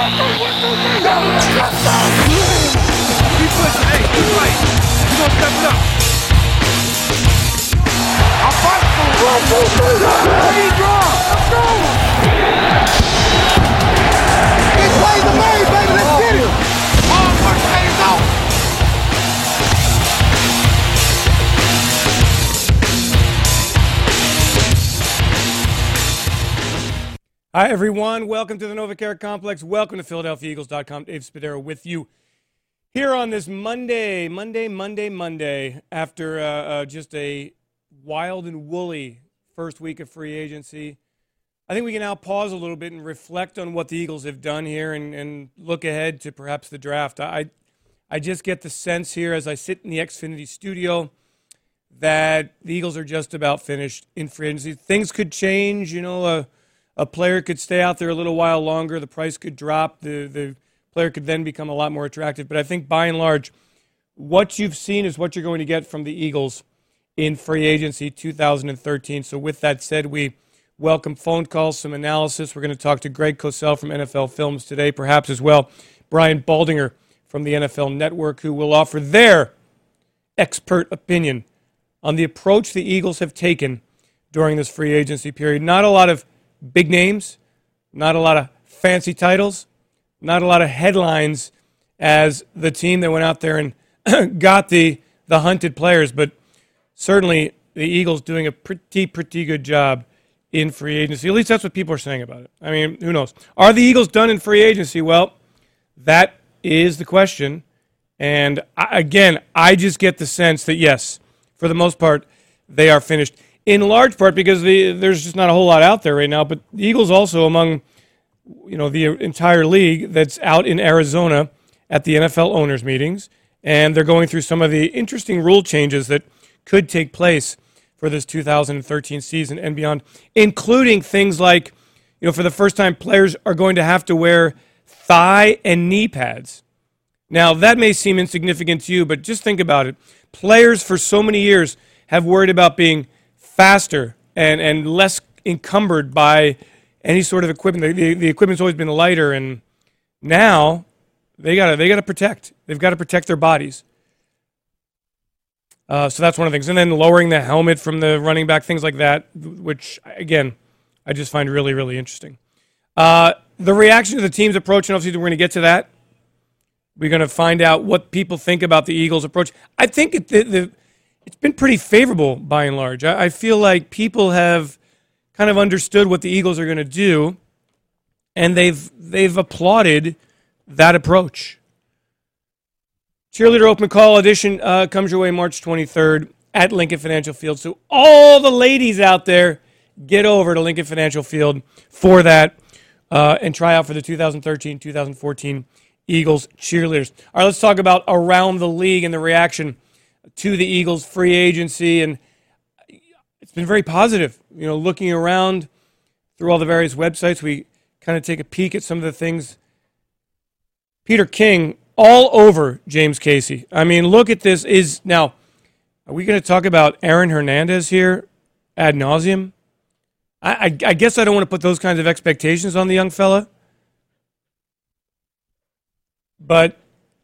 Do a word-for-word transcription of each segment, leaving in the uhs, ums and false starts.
Keep pushing, hey, keep fighting. We're gonna step it up. I'm fighting for it. One, two, three, ready, draw. Let's go. He plays the game, baby. Let's get it. Hard work pays off. Hi, everyone. Welcome to the NovaCare Complex. Welcome to Philadelphia Eagles dot com. Dave Spadaro with you here on this Monday, Monday, Monday, Monday, after uh, uh, just a wild and woolly first week of free agency. I think we can now pause a little bit and reflect on what the Eagles have done here and, and look ahead to perhaps the draft. I, I just get the sense here as I sit in the Xfinity studio that the Eagles are just about finished in free agency. Things could change, you know, uh, a player could stay out there a little while longer. The price could drop. The the player could then become a lot more attractive. But I think by and large, what you've seen is what you're going to get from the Eagles in free agency two thousand thirteen. So with that said, we welcome phone calls, some analysis. We're going to talk to Greg Cosell from N F L Films today, perhaps as well Brian Baldinger from the N F L Network, who will offer their expert opinion on the approach the Eagles have taken during this free agency period. Not a lot of big names, not a lot of fancy titles, not a lot of headlines as the team that went out there and got the the hunted players, but certainly the Eagles doing a pretty, pretty good job in free agency. At least that's what people are saying about it. I mean, who knows? Are the Eagles done in free agency? Well, that is the question. And I, again, I just get the sense that, yes, for the most part, they are finished. In large part because the, there's just not a whole lot out there right now, but the Eagles also among, you know, the entire league that's out in Arizona at the N F L owners meetings, and they're going through some of the interesting rule changes that could take place for this two thousand thirteen season and beyond, including things like, you know, for the first time, players are going to have to wear thigh and knee pads. Now, that may seem insignificant to you, but just think about it. Players for so many years have worried about being faster and, and less encumbered by any sort of equipment. The, the, the equipment's always been lighter, and now they gotta they gotta protect. They've got to protect their bodies. Uh, so that's one of the things. And then lowering the helmet from the running back, things like that, which, again, I just find really, really interesting. Uh, the reaction to the team's approach, and obviously we're going to get to that. We're going to find out what people think about the Eagles' approach. I think it, the, the It's been pretty favorable by and large. I feel like people have kind of understood what the Eagles are going to do, and they've they've applauded that approach. Cheerleader Open Call edition uh, comes your way March twenty-third at Lincoln Financial Field. So all the ladies out there, get over to Lincoln Financial Field for that uh, and try out for the two thousand thirteen two thousand fourteen Eagles cheerleaders. All right, let's talk about around the league and the reaction to the Eagles free agency, and it's been very positive. You know, looking around through all the various websites, we kind of take a peek at some of the things. Peter King all over James Casey. I mean, look at this. Is now, are we going to talk about Aaron Hernandez here ad nauseum? I, I, I guess I don't want to put those kinds of expectations on the young fella, but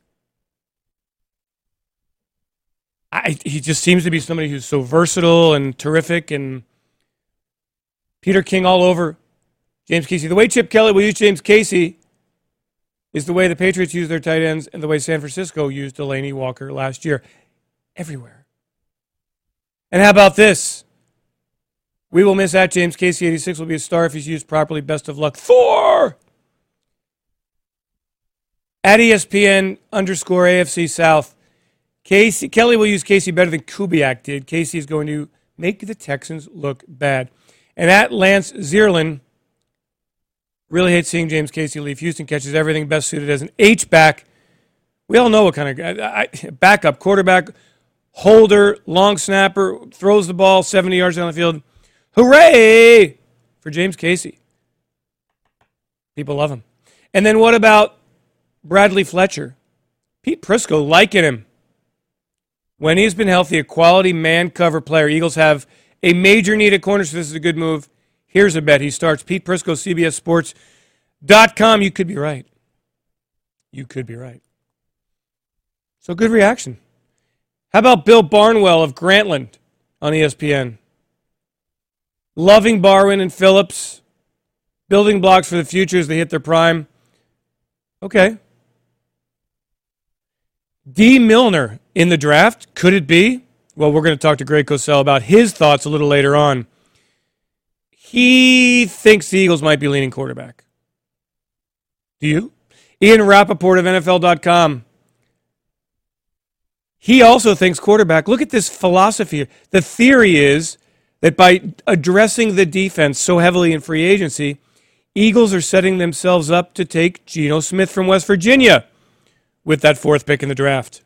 I, he just seems to be somebody who's so versatile and terrific, and Peter King all over James Casey. The way Chip Kelly will use James Casey is the way the Patriots use their tight ends and the way San Francisco used Delaney Walker last year. Everywhere. And how about this? We will miss at James Casey eighty-six will be a star if he's used properly. Best of luck. Thor! At E S P N underscore A F C South. Casey, Kelly will use Casey better than Kubiak did. Casey is going to make the Texans look bad. And at Lance Zierlin, really hate seeing James Casey leave. Houston catches everything, best suited as an H-back. We all know what kind of guy. I, backup, quarterback, holder, long snapper, throws the ball seventy yards down the field. Hooray for James Casey. People love him. And then what about Bradley Fletcher? Pete Prisco liking him. When he's been healthy, a quality man cover player. Eagles have a major need at corner, so this is a good move. Here's a bet. He starts. Pete Prisco, C B S Sports dot com. You could be right. you could be right. So good reaction. How about Bill Barnwell of Grantland on E S P N? Loving Barwin and Phillips. Building blocks for the future as they hit their prime. Okay. D. Milner in the draft. Could it be? Well, we're going to talk to Greg Cosell about his thoughts a little later on. He thinks the Eagles might be leaning quarterback. Do you? Ian Rappaport of N F L dot com. He also thinks quarterback. Look at this philosophy. The theory is that by addressing the defense so heavily in free agency, Eagles are setting themselves up to take Geno Smith from West Virginia with that fourth pick in the draft.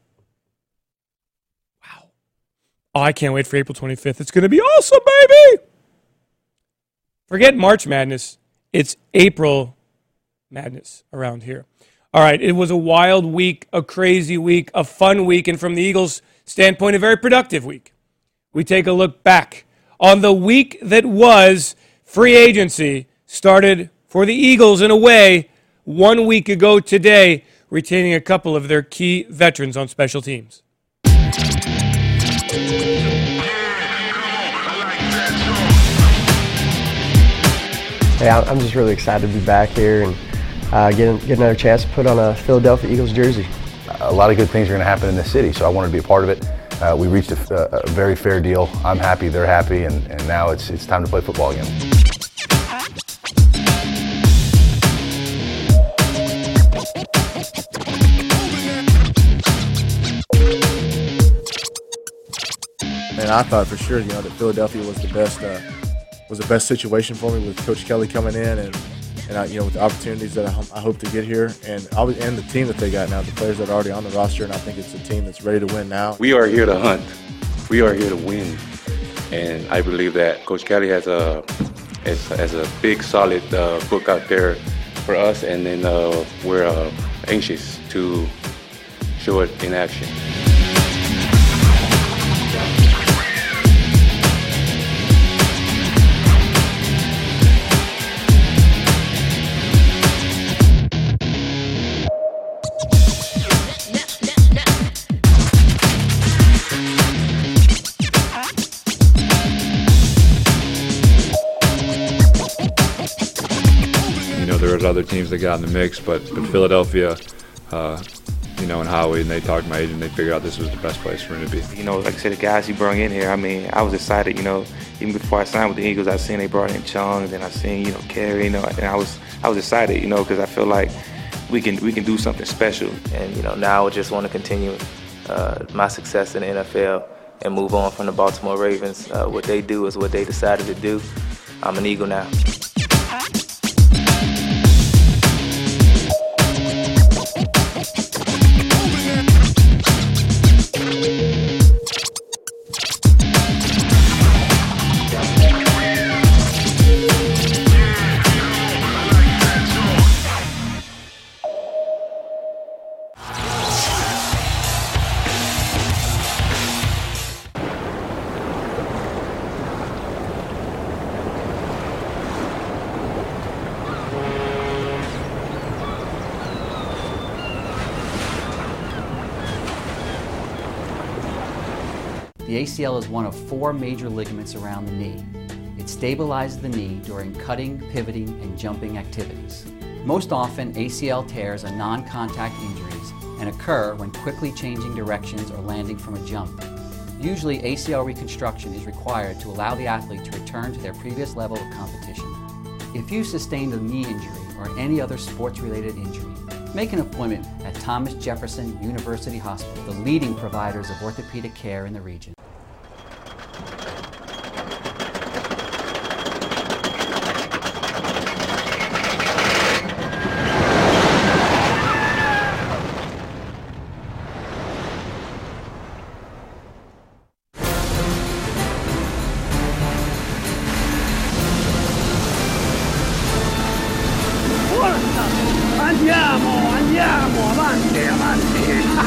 Wow. Oh, I can't wait for April twenty-fifth. It's going to be awesome, baby! Forget March Madness. It's April Madness around here. All right, it was a wild week, a crazy week, a fun week, and from the Eagles' standpoint, a very productive week. We take a look back on the week that was free agency, started for the Eagles in a way one week ago today, retaining a couple of their key veterans on special teams. Hey, I'm just really excited to be back here and uh, get, get another chance to put on a Philadelphia Eagles jersey. A lot of good things are going to happen in this city, so I wanted to be a part of it. Uh, we reached a, a very fair deal. I'm happy, they're happy, and, and now it's, it's time to play football again. And I thought for sure, you know, that Philadelphia was the best, uh, was the best situation for me with Coach Kelly coming in, and and I, you know, with the opportunities that I, I hope to get here, and I'll, and the team that they got now, the players that are already on the roster, and I think it's a team that's ready to win now. We are here to hunt. We are here to win, and I believe that Coach Kelly has a has, has a big, solid uh, book out there for us, and then uh, we're uh, anxious to show it in action. There's other teams that got in the mix, but, but Philadelphia, uh, you know, and Howie, and they talked to my agent, they figured out this was the best place for him to be. You know, like I said, the guys he brought in here, I mean, I was excited, you know, even before I signed with the Eagles, I seen they brought in Chung, and then I seen, you know, Kerry, you know, and I was I was excited, you know, because I feel like we can we can do something special. And, you know, now I just want to continue uh, my success in the N F L and move on from the Baltimore Ravens. Uh, what they do is what they decided to do. I'm an Eagle now. The A C L is one of four major ligaments around the knee. It stabilizes the knee during cutting, pivoting, and jumping activities. Most often, A C L tears are non-contact injuries and occur when quickly changing directions or landing from a jump. Usually, A C L reconstruction is required to allow the athlete to return to their previous level of competition. If you sustained a knee injury or any other sports-related injury, make an appointment at Thomas Jefferson University Hospital, the leading providers of orthopedic care in the region. Andiamo, andiamo, avanti, avanti.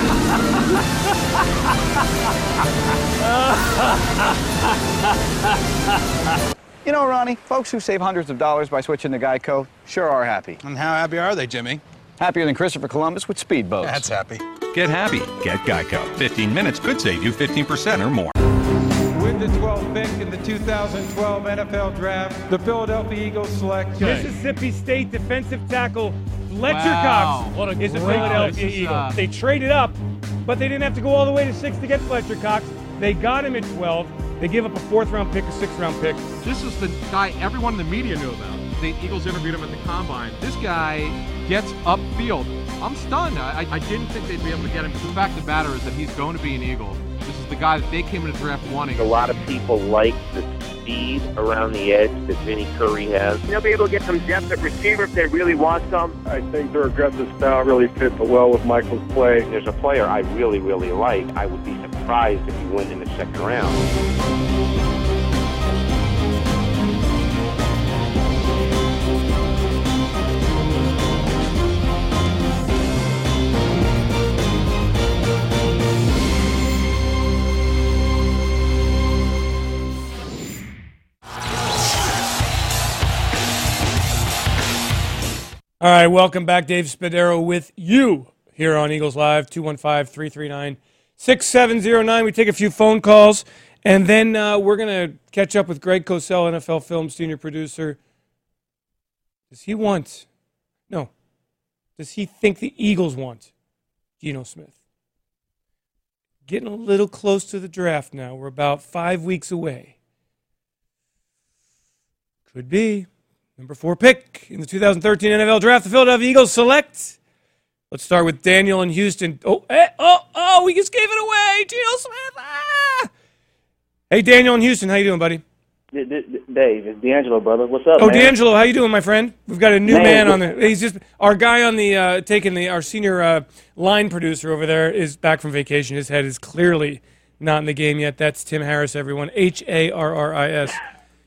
You know, Ronnie, folks who save hundreds of dollars by switching to Geico sure are happy. And how happy are they, Jimmy? Happier than Christopher Columbus with speedboats. That's happy. Get happy. Get Geico. fifteen minutes could save you fifteen percent or more. With the twelfth pick in the two thousand twelve N F L Draft, the Philadelphia Eagles select Mississippi State defensive tackle Fletcher Wow. Cox What a is a great Philadelphia pick. Eagle. Uh, They traded up, but they didn't have to go all the way to six to get Fletcher Cox. They got him at twelve. They gave up a fourth-round pick, a sixth-round pick. This is the guy everyone in the media knew about. The Eagles interviewed him at the Combine. This guy gets upfield. I'm stunned. I, I didn't think they'd be able to get him. The fact of the matter is that he's going to be an Eagle. This is the guy that they came in the draft wanting. A lot of people like the speed around the edge that Vinny Curry has. They'll be able to get some depth at receiver if they really want some. I think their aggressive style really fits well with Michael's play. There's a player I really, really like. I would be surprised if he went in the second round. All right, welcome back. Dave Spadaro with you here on Eagles Live, two one five, three three nine, six seven zero nine. We take a few phone calls, and then uh, we're going to catch up with Greg Cosell, N F L Films senior producer. Does he want, no, does he think the Eagles want Geno Smith? Getting a little close to the draft now. We're about five weeks away. Could be. Number four pick in the two thousand thirteen N F L Draft, the Philadelphia Eagles select. Let's start with Daniel in Houston. Oh, eh, oh, oh, we just gave it away. Geno Smith. Ah! Hey, Daniel in Houston. How you doing, buddy? Dave, it's D'Angelo, brother. What's up, Oh, man? D'Angelo, how you doing, my friend? We've got a new man, Man, on the. He's just our guy on the uh, taking the our senior uh, line producer over there is back from vacation. His head is clearly not in the game yet. That's Tim Harris, everyone. H A R R I S.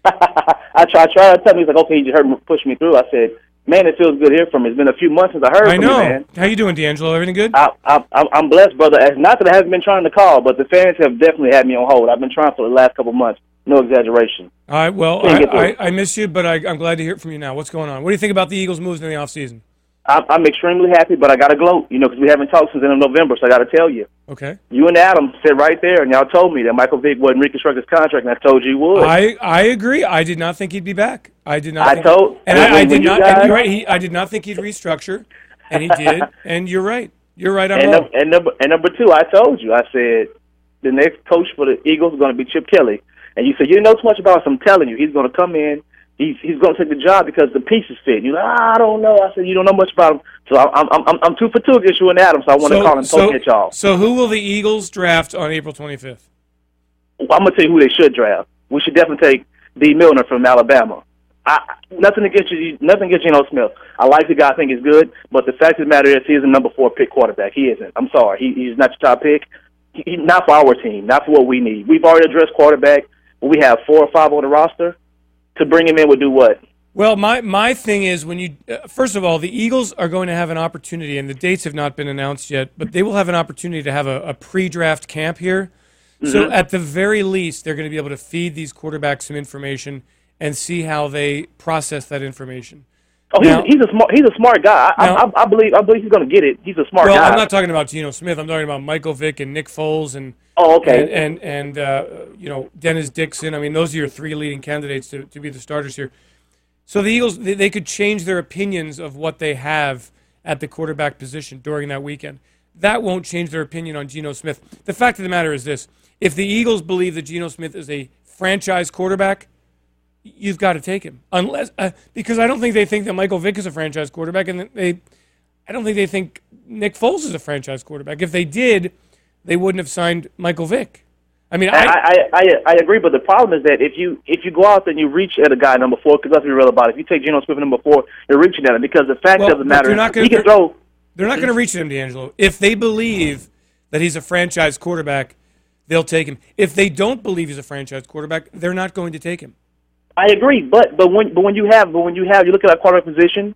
I try, I try to tell him, he's like, okay, you just heard me push me through. I said, man, it feels good to hear from you. It's been a few months since I heard I from know. you, man. How you doing, D'Angelo? Everything good? I, I, I'm I'm blessed, brother. It's not that I haven't been trying to call, but the fans have definitely had me on hold. I've been trying for the last couple of months. No exaggeration. All right, well, Can't I, get through I, it. I miss you, but I, I'm glad to hear from you now. What's going on? What do you think about the Eagles' moves in the offseason? I'm, I'm extremely happy, but I got to gloat, you know, because we haven't talked since the end of November, so I got to tell you. Okay. You and Adam said right there, and y'all told me that Michael Vick wouldn't reconstruct his contract, and I told you he would. I, I agree. I did not think he'd be back. I did not. I think, told- and when- I, I when did you not. guys- and you're right. He, I did not think he'd restructure, and he did. And you're right. You're right. I'm and, wrong. num- and number and number two, I told you. I said the next coach for the Eagles is going to be Chip Kelly, and you said you know too much about him. I'm telling you, he's going to come in. He's he's going to take the job because the pieces fit. You're like, ah, I don't know. I said you don't know much about him, so I'm I'm I'm, I'm two for two against you and Adam. So I want to So- call and so, poke at y'all. So who will the Eagles draft on April twenty-fifth? I'm gonna tell you who they should draft. We should definitely take D. Milner from Alabama. I, nothing against you, nothing against Geno Smith. I like the guy. I think he's good, but the fact of the matter is, he is a number four pick quarterback. He isn't. I'm sorry. He, he's not your top pick. He, he's not for our team. Not for what we need. We've already addressed quarterback. But we have four or five on the roster. To bring him in would do what? Well, my, my thing is when you uh, first of all, the Eagles are going to have an opportunity, and the dates have not been announced yet, but they will have an opportunity to have a, a pre-draft camp here. So Mhm. at the very least, they're going to be able to feed these quarterbacks some information and see how they process that information. Oh, Now- he's, he's a smart. He's a smart guy. I, Now- I, I believe. I believe he's going to get it. He's a smart well, guy. I'm not talking about Geno Smith. I'm talking about Michael Vick and Nick Foles and Oh, okay. and and, and uh, you know Dennis Dixon. I mean, those are your three leading candidates to, to be the starters here. So the Eagles, they, they could change their opinions of what they have at the quarterback position during that weekend. That won't change their opinion on Geno Smith. The fact of the matter is this: if the Eagles believe that Geno Smith is a franchise quarterback, you've got to take him. Unless uh, because I don't think they think that Michael Vick is a franchise quarterback, and that they, I don't think they think Nick Foles is a franchise quarterback. If they did, they wouldn't have signed Michael Vick. I mean, I, I, I, I, I agree, but the problem is that if you if you go out there and you reach at a guy number four, because let's be real about it, if you take Geno Smith at number four, you're reaching at him because the fact well, doesn't but matter. they're not He gonna, can throw. They're not going to reach him, D'Angelo. If they believe that he's a franchise quarterback, they'll take him. If they don't believe he's a franchise quarterback, they're not going to take him. I agree, but but when but when you have but when you have you look at our quarterback position,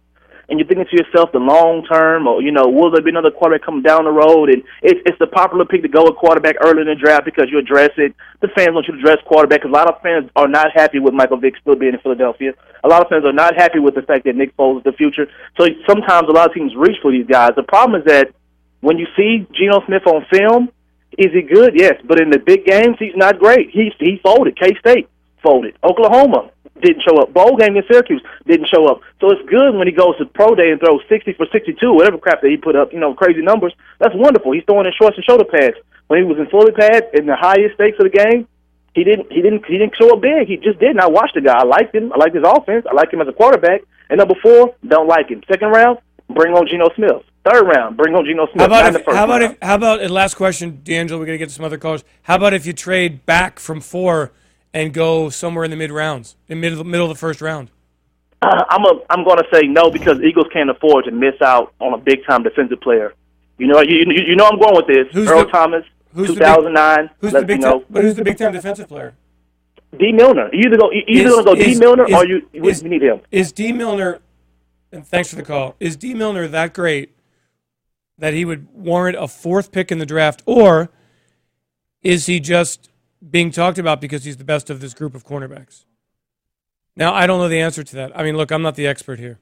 and you're thinking to yourself the long term, or, you know, will there be another quarterback coming down the road? And it's, it's the popular pick to go with quarterback early in the draft because you address it. The fans want you to address quarterback because a lot of fans are not happy with Michael Vick still being in Philadelphia. A lot of fans are not happy with the fact that Nick Foles is the future. So sometimes a lot of teams reach for these guys. The problem is that when you see Geno Smith on film, is he good? Yes. But in the big games, he's not great. He, he folded. K-State folded. Oklahoma didn't show up. Bowl game in Syracuse didn't show up. So it's good when he goes to pro day and throws sixty for sixty-two, whatever crap that he put up, you know, crazy numbers. That's wonderful. He's throwing in shorts and shoulder pads. When he was in fully pads in the highest stakes of the game, he didn't he didn't he didn't show up big. He just didn't. I watched the guy. I liked him. I liked his offense. I liked him as a quarterback. And number four, don't like him. Second round, bring on Geno Smith. Third round, bring on Geno Smith. How about Not if, the first how about round. if, how about and last question, D'Angelo, we're gonna get to some other callers. How about if you trade back from four and go somewhere in the mid rounds, in middle middle of the first round? Uh, I'm a, I'm going to say no because Eagles can't afford to miss out on a big time defensive player. You know, you you, you know I'm going with this. Who's Earl the- Thomas, who's the two big- thousand nine. Who's let the big me know. time, but who's the big time defensive player? D. Milner. You either go you either Is- going to go D. is- Milner is- or you we is- we need him. Is D. Milner, and thanks for the call, is D. Milner that great that he would warrant a fourth pick in the draft, or is he just being talked about because he's the best of this group of cornerbacks? Now, I don't know the answer to that. I mean, look, I'm not the expert here.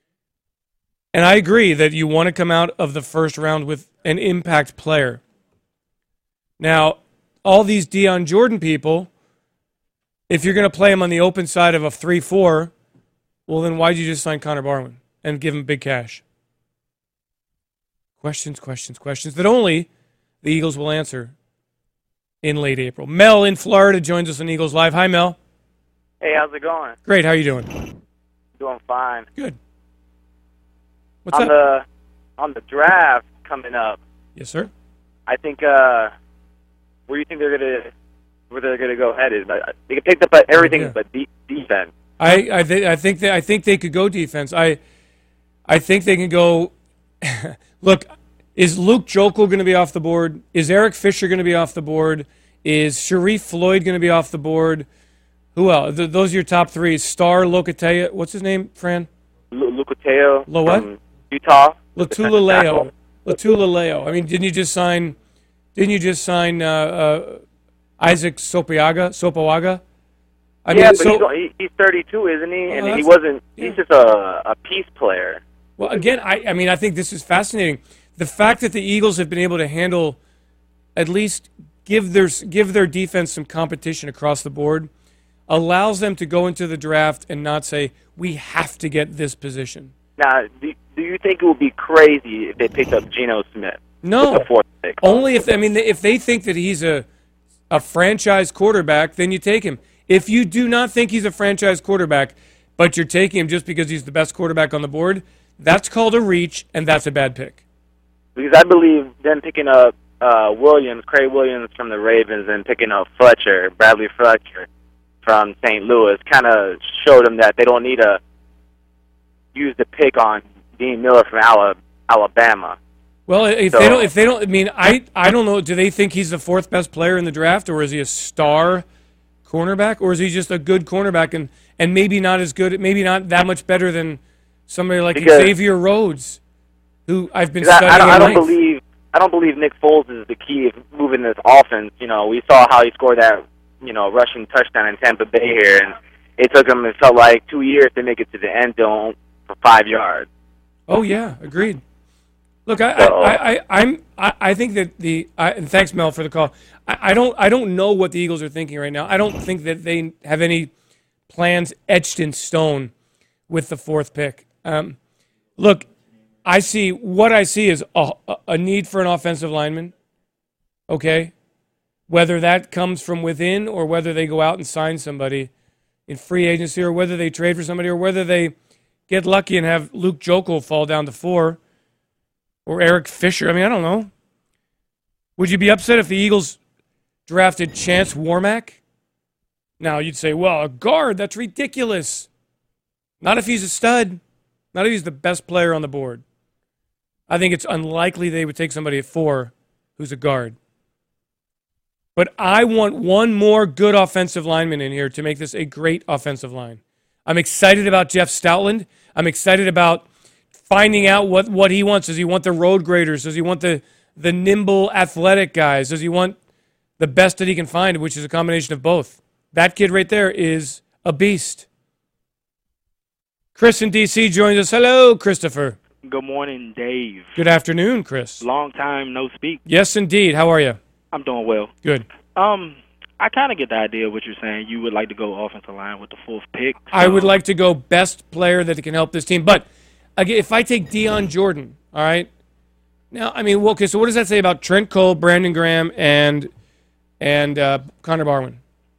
And I agree that you want to come out of the first round with an impact player. Now, all these Deion Jordan people, if you're going to play him on the open side of a three four, well, then why'd you just sign Connor Barwin and give him big cash? Questions, questions, questions that only the Eagles will answer in late April. Mel in Florida joins us on Eagles Live. Hi, Mel. Hey, how's it going? Great. How are you doing? Doing fine. Good. What's on up? the on the draft coming up, Yes, sir. I think uh, where do you think they're gonna where they're gonna go headed? Like, they can pick up at everything Yeah. but de- defense. I I, th- I think that I think they could go defense. I I think they can go. Look, is Luke Jokel going to be off the board? Is Eric Fisher going to be off the board? Is Sharif Floyd going to be off the board? Who else? Th- those are your top three. Star Locatea. What's his name, Fran? Lu Lucateo Lo what? from Utah. Latulaleo. Latulaleo. I mean, didn't you just sign? Didn't you just sign uh, uh, Isaac Sopoaga? Sopoaga? I yeah, mean, but so, he's, only- he's thirty-two, isn't he? Well, and he that's- wasn't. He's just a a piece player. Well, again, I, I mean, I think this is fascinating. The fact that the Eagles have been able to handle, at least give their give their defense some competition across the board, allows them to go into the draft and not say, we have to get this position. Now, do, do you think it would be crazy if they picked up Geno Smith? No. With the fourth pick? Only if, I mean, if they think that he's a, a franchise quarterback, then you take him. If you do not think he's a franchise quarterback, but you're taking him just because he's the best quarterback on the board, that's called a reach, and that's a bad pick. Because I believe them picking up uh, Williams, Craig Williams from the Ravens, and picking up Fletcher, Bradley Fletcher from Saint Louis, kind of showed them that they don't need to use the pick on Dean Miller from Ala- Alabama. Well, if So- they don't, if they don't, I mean, I, I don't know. Do they think he's the fourth best player in the draft, or is he a star cornerback, or is he just a good cornerback and, and maybe not as good, maybe not that much better than somebody like Because- Xavier Rhodes, who I've been 'Cause I, studying. I don't, I at don't length. believe I don't believe Nick Foles is the key of moving this offense. You know, we saw how he scored that you know rushing touchdown in Tampa Bay here, and it took him it felt like two years to make it to the end zone for five yards. Oh yeah, agreed. Look, I, I, I, I, I'm, I, I think that the, I, and thanks Mel for the call. I, I don't, I don't know what the Eagles are thinking right now. I don't think that they have any plans etched in stone with the fourth pick. Um, look, I see what I see is a, a need for an offensive lineman. Okay, whether that comes from within or whether they go out and sign somebody in free agency or whether they trade for somebody or whether they get lucky and have Luke Jokel fall down to four. Or Eric Fisher. I mean, I don't know. Would you be upset if the Eagles drafted Chance Warmack? Now, you'd say, well, a guard, that's ridiculous. Not if he's a stud. Not if he's the best player on the board. I think it's unlikely they would take somebody at four who's a guard. But I want one more good offensive lineman in here to make this a great offensive line. I'm excited about Jeff Stoutland. I'm excited about finding out what, what he wants. Does he want the road graders? Does he want the, the nimble, athletic guys? Does he want the best that he can find, which is a combination of both? That kid right there is a beast. Chris in D C joins us. Hello, Christopher. Good morning, Dave. Good afternoon, Chris. Long time no speak. Yes, indeed. How are you? I'm doing well. Good. Um, I kind of get the idea of what you're saying. You would like to go offensive line with the fourth pick. So. I would like to go best player that can help this team. But again, if I take Deion Jordan, all right. Now, I mean, well, okay. So what does that say about Trent Cole, Brandon Graham, and and uh, Connor Barwin?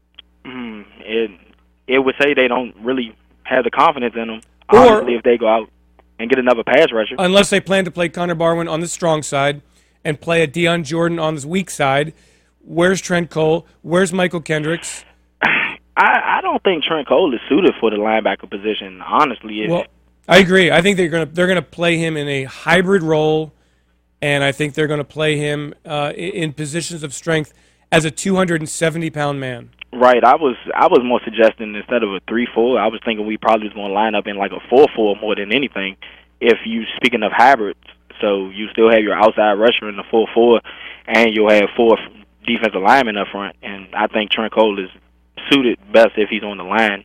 Mm, it it would say they don't really have the confidence in them. Or honestly, if they go out and get another pass rusher, unless they plan to play Connor Barwin on the strong side and play a Deion Jordan on the weak side. Where's Trent Cole? Where's Michael Kendricks? I, I don't think Trent Cole is suited for the linebacker position. Honestly, well, I agree. I think they're gonna they're gonna play him in a hybrid role, and I think they're gonna play him uh, in positions of strength as a two hundred seventy pound man. Right. I was I was more suggesting instead of a three four, I was thinking we probably was going to line up in like a four four more than anything. If you speaking of hybrids, so you still have your outside rusher in the four four, and you'll have four defensive linemen up front, and I think Trent Cole is suited best if he's on the line,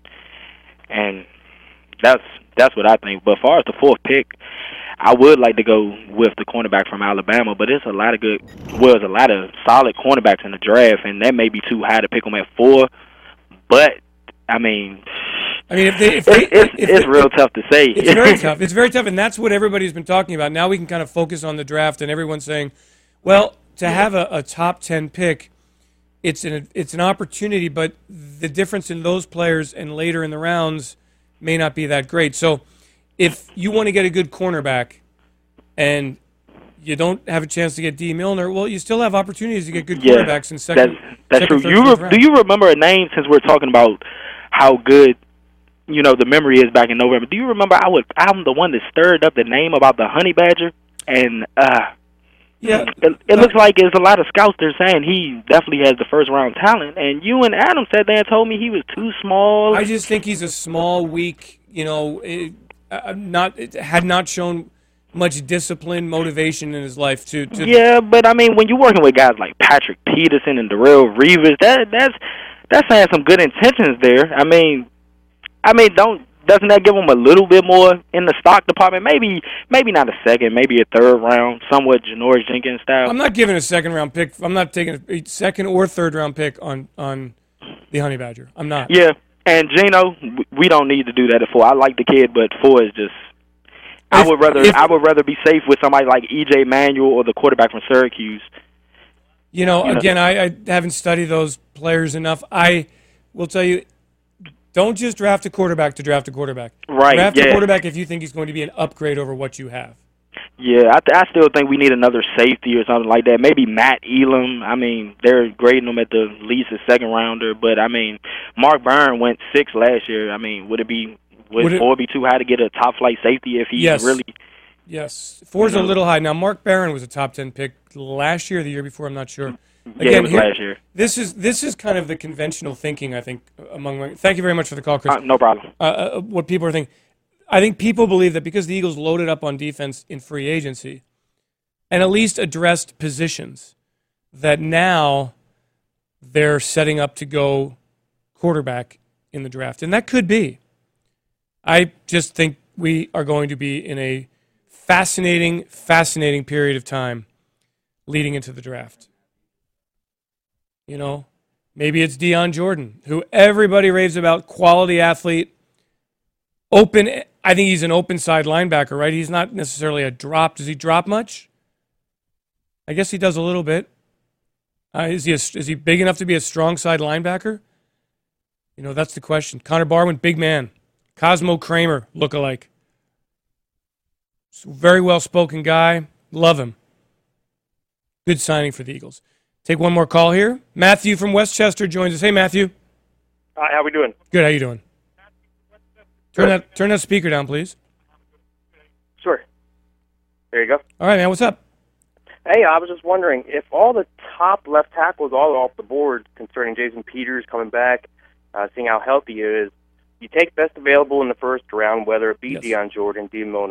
and that's that's what I think. But as far as the fourth pick, I would like to go with the cornerback from Alabama, but it's a lot of good, well, there's a lot of solid cornerbacks in the draft, and that may be too high to pick them at four. But I mean, I mean, if they, if they, it's if it's they, real tough to say. It's very tough. It's very tough, and that's what everybody's been talking about. Now we can kind of focus on the draft, and everyone's saying, well, to have a, a top ten pick, it's an it's an opportunity, but the difference in those players and later in the rounds may not be that great. So if you want to get a good cornerback and you don't have a chance to get D. Milner, well, you still have opportunities to get good Yeah, cornerbacks in second. That's, that's second, true. third, You fourth re- round. do you remember a name, since we're talking about how good, you know, the memory is back in November? Do you remember I would I'm the one that stirred up the name about the Honey Badger, and uh, yeah, it, it looks like there's a lot of scouts there saying he definitely has the first round talent, and you and Adam said there and told me he was too small. I just think he's a small, weak, you know, it, uh, not it had not shown much discipline, motivation in his life to, to Yeah, but I mean, when you're working with guys like Patrick Peterson and Darrell Reeves, that that's that's saying some good intentions there. I mean, I mean, don't doesn't that give him a little bit more in the stock department? Maybe maybe not a second, maybe a third round, somewhat Janoris Jenkins style. I'm not giving a second round pick. I'm not taking a second or third round pick on on the Honey Badger. I'm not. Yeah, and Geno, we don't need to do that at four. I like the kid, but four is just. I would rather if, I would rather be safe with somebody like E J Manuel or the quarterback from Syracuse. You know, You know. again, I, I haven't studied those players enough. I will tell you, don't just draft a quarterback to draft a quarterback. Right, Draft yeah. a quarterback if you think he's going to be an upgrade over what you have. Yeah, I, th- I still think we need another safety or something like that. Maybe Matt Elam. I mean, they're grading him at the least a second rounder, but I mean, Mark Byrne went six last year. I mean, would it be would, Would it- four be too high to get a top flight safety if he Yes. really? Yes, four's You a know. little high. Now, Mark Barron was a top ten pick last year, or the year before. I'm not sure. Yeah, it was last year. This is this is kind of the conventional thinking, I think, among. Thank you very much for the call, Chris. Uh, no problem. Uh, uh, what people are thinking, I think people believe that because the Eagles loaded up on defense in free agency, and at least addressed positions, that now they're setting up to go quarterback in the draft, and that could be. I just think we are going to be in a fascinating, fascinating period of time leading into the draft. You know, maybe it's Deion Jordan, who everybody raves about, quality athlete, open. I think he's an open side linebacker, right? He's not necessarily a drop. Does he drop much? I guess he does a little bit. Uh, is he a, is he big enough to be a strong side linebacker? You know, that's the question. Connor Barwin, big man. Cosmo Kramer, look-alike. Very well-spoken guy. Love him. Good signing for the Eagles. Take one more call here. Matthew from Westchester joins us. Hey, Matthew. Hi, how we doing? Good. How you doing? Turn that turn that speaker down, please. Sure. There you go. All right, man. What's up? Hey, I was just wondering if all the top left tackles all off the board concerning Jason Peters coming back, uh, seeing how healthy he is, you take best available in the first round, whether it be Yes. Deion Jordan, D. Milner,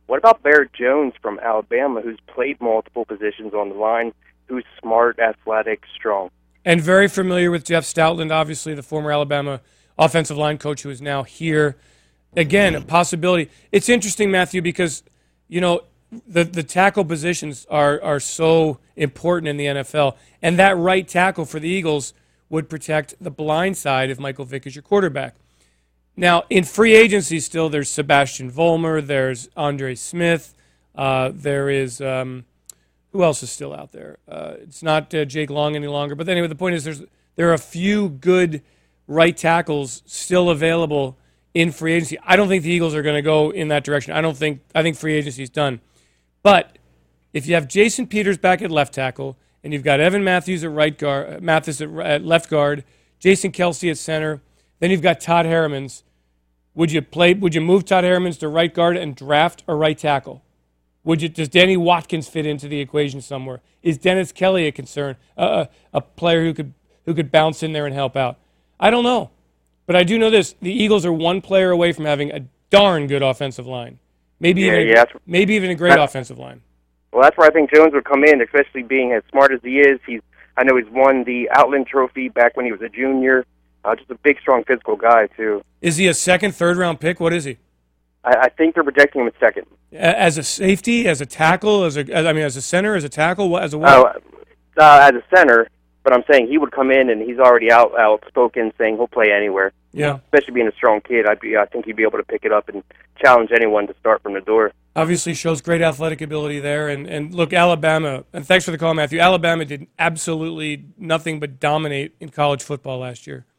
What about Barrett Jones from Alabama, who's played multiple positions on the line, who's smart, athletic, strong? And very familiar with Jeff Stoutland, obviously the former Alabama offensive line coach who is now here. Again, a possibility. It's interesting, Matthew, because, you know, the, the tackle positions are, are so important in the N F L. And that right tackle for the Eagles would protect the blind side if Michael Vick is your quarterback. Now, in free agency still, there's Sebastian Vollmer, there's Andre Smith, uh, there is, um, who else is still out there? Uh, it's not uh, Jake Long any longer. But anyway, the point is there's there are a few good right tackles still available in free agency. I don't think the Eagles are going to go in that direction. I don't think, I think free agency is done. But if you have Jason Peters back at left tackle, and you've got Evan Matthews at right guard, Mathis at, at left guard, Jason Kelsey at center, then you've got Todd Herremans. Would you play? Would you move Todd Herremans to right guard and draft a right tackle? Would you? Does Danny Watkins fit into the equation somewhere? Is Dennis Kelly a concern? Uh, a player who could who could bounce in there and help out? I don't know, but I do know this: the Eagles are one player away from having a darn good offensive line. Maybe Yeah, even yeah, a, maybe even a great that's- offensive line. Well, that's where I think Jones would come in, especially being as smart as he is. He's, I know he's won the Outland Trophy back when he was a junior. Uh, just a big, strong, physical guy, too. Is he a second, third round pick? What is he? I, I think they're projecting him at second. A- As a safety, as a tackle, as a as, I mean, as a center, as a tackle, what- as a what? Oh, uh, as a center, but I'm saying he would come in and he's already out outspoken, saying he'll play anywhere. Yeah. Especially being a strong kid, I'd be, I think he'd be able to pick it up and challenge anyone to start from the door. Obviously shows great athletic ability there. And, and look, Alabama, and thanks for the call, Matthew. Alabama did absolutely nothing but dominate in college football last year.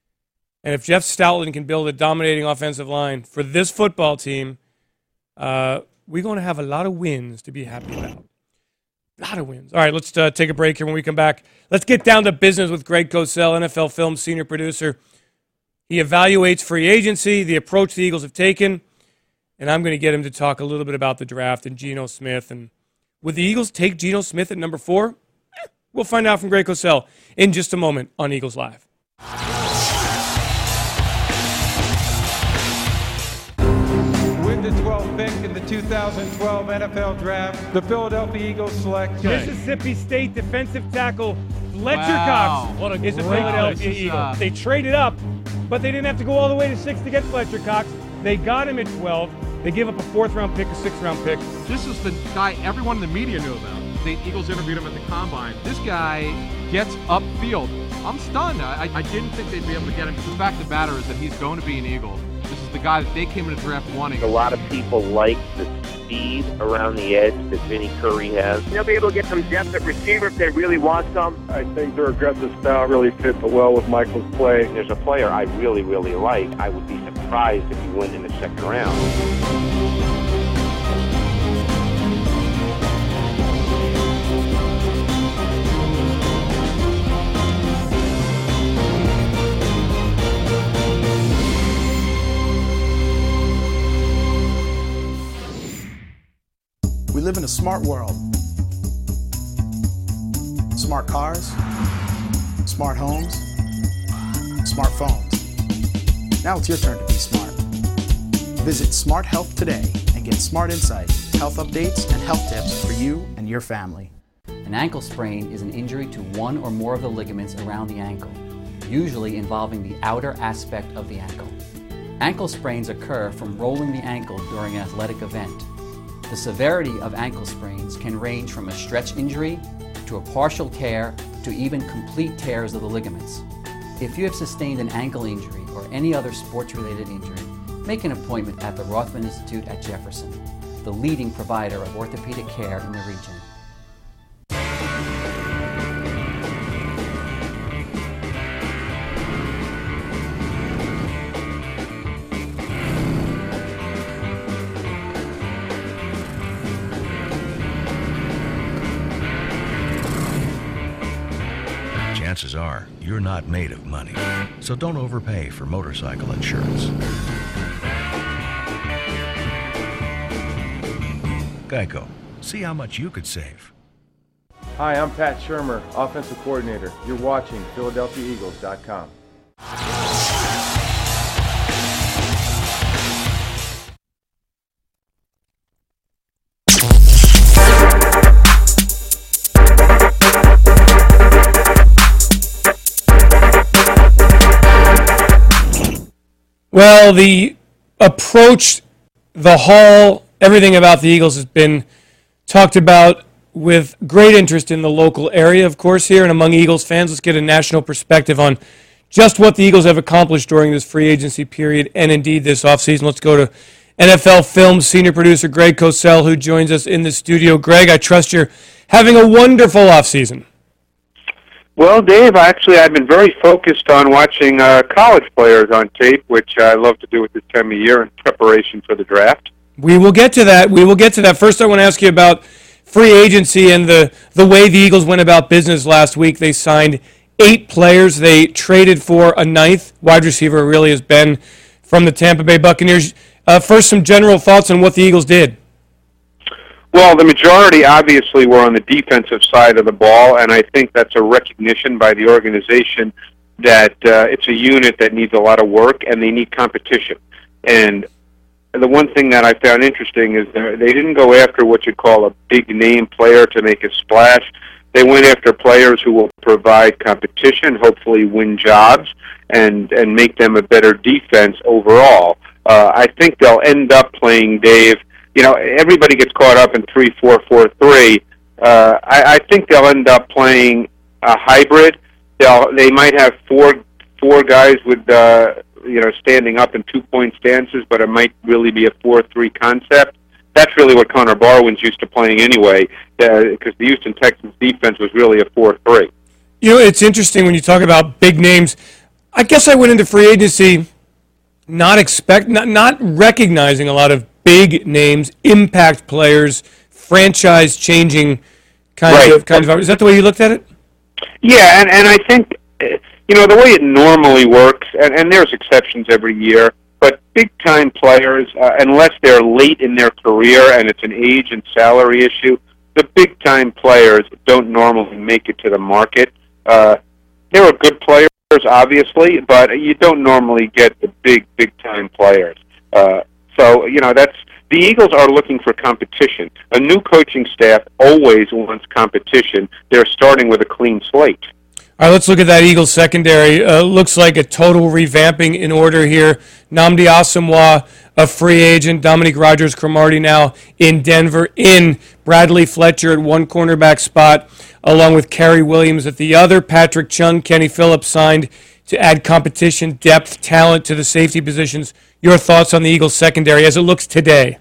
And if Jeff Stoutland can build a dominating offensive line for this football team, uh, we're going to have a lot of wins to be happy about. A lot of wins. All right, let's uh, take a break here. When we come back, let's get down to business with Greg Cosell, N F L Films senior producer. He evaluates free agency, the approach the Eagles have taken, and I'm going to get him to talk a little bit about the draft and Geno Smith. And would the Eagles take Geno Smith at number four? Eh, we'll find out from Greg Cosell in just a moment on Eagles Live. With the twelfth pick in the two thousand twelve N F L Draft, the Philadelphia Eagles select Mississippi State defensive tackle Fletcher Wow. Cox What a is a great Philadelphia pick. Eagle. Uh, They traded up, but they didn't have to go all the way to six to get Fletcher Cox. They got him at twelve. They give up a fourth-round pick, a sixth-round pick. This is the guy everyone in the media knew about. The Eagles interviewed him at the Combine. This guy gets upfield. I'm stunned. I, I didn't think they'd be able to get him. The fact of the matter is that he's going to be an Eagle. This is the guy that they came in the draft wanting. A lot of people like the speed around the edge that Vinny Curry has. They'll be able to get some depth at receiver if they really want some. I think their aggressive style really fit well with Michael's play. There's a player I really, really like. I would be surprised if he went in the second round. We live in a smart world. Smart cars, smart homes, smartphones. Now it's your turn to be smart. Visit Smart Health today and get smart insights, health updates, and health tips for you and your family. An ankle sprain is an injury to one or more of the ligaments around the ankle, usually involving the outer aspect of the ankle. Ankle sprains occur from rolling the ankle during an athletic event. The severity of ankle sprains can range from a stretch injury to a partial tear to even complete tears of the ligaments. If you have sustained an ankle injury or any other sports-related injury, make an appointment at the Rothman Institute at Jefferson, the leading provider of orthopedic care in the region. Chances are you're not made of money, so don't overpay for motorcycle insurance. Geico. See how much you could save. Hi, I'm Pat Shermer, offensive coordinator. You're watching Philadelphia Eagles dot com. Well, the approach, the haul, everything about the Eagles has been talked about with great interest in the local area, of course, here and among Eagles fans. Let's get a national perspective on just what the Eagles have accomplished during this free agency period and indeed this offseason. Let's go to N F L Films senior producer Greg Cosell, who joins us in the studio. Greg, I trust you're having a wonderful offseason. Well, Dave, actually, I've been very focused on watching uh, college players on tape, which I love to do at this time of year in preparation for the draft. We will get to that. We will get to that. First, I want to ask you about free agency and the, the way the Eagles went about business last week. They signed eight players. They traded for a ninth wide receiver, really has been from the Tampa Bay Buccaneers. Uh, first, some general thoughts on what the Eagles did. Well, the majority obviously were on the defensive side of the ball, and I think that's a recognition by the organization that uh, it's a unit that needs a lot of work and they need competition. And the one thing that I found interesting is they didn't go after what you call a big-name player to make a splash. They went after players who will provide competition, hopefully win jobs, and, and make them a better defense overall. Uh, I think they'll end up playing, Dave, you know, everybody gets caught up in three four four three. Uh, I, I think they'll end up playing a hybrid. They'll they might have four four guys with uh, you know standing up in two point stances, but it might really be a four three concept. That's really what Connor Barwin's used to playing anyway, because uh, the Houston Texans defense was really a four three. You know, it's interesting when you talk about big names. I guess I went into free agency not expect not not recognizing a lot of big names, impact players, franchise-changing kind right. of kind of. Is that the way you looked at it? Yeah, and, and I think, you know, the way it normally works, and, and there's exceptions every year, but big-time players, uh, unless they're late in their career and it's an age and salary issue, the big-time players don't normally make it to the market. Uh, there are good players, obviously, but you don't normally get the big, big-time players. Uh, So, you know, that's the Eagles are looking for competition. A new coaching staff always wants competition. They're starting with a clean slate. All right, let's look at that Eagles secondary. Uh, looks like a total revamping in order here. Nnamdi Asomugha, a free agent. Dominique Rodgers-Cromartie now in Denver. In Bradley Fletcher at one cornerback spot, along with Kerry Williams at the other. Patrick Chung, Kenny Phillips signed to add competition, depth, talent to the safety positions. Your thoughts on the Eagles secondary as it looks today?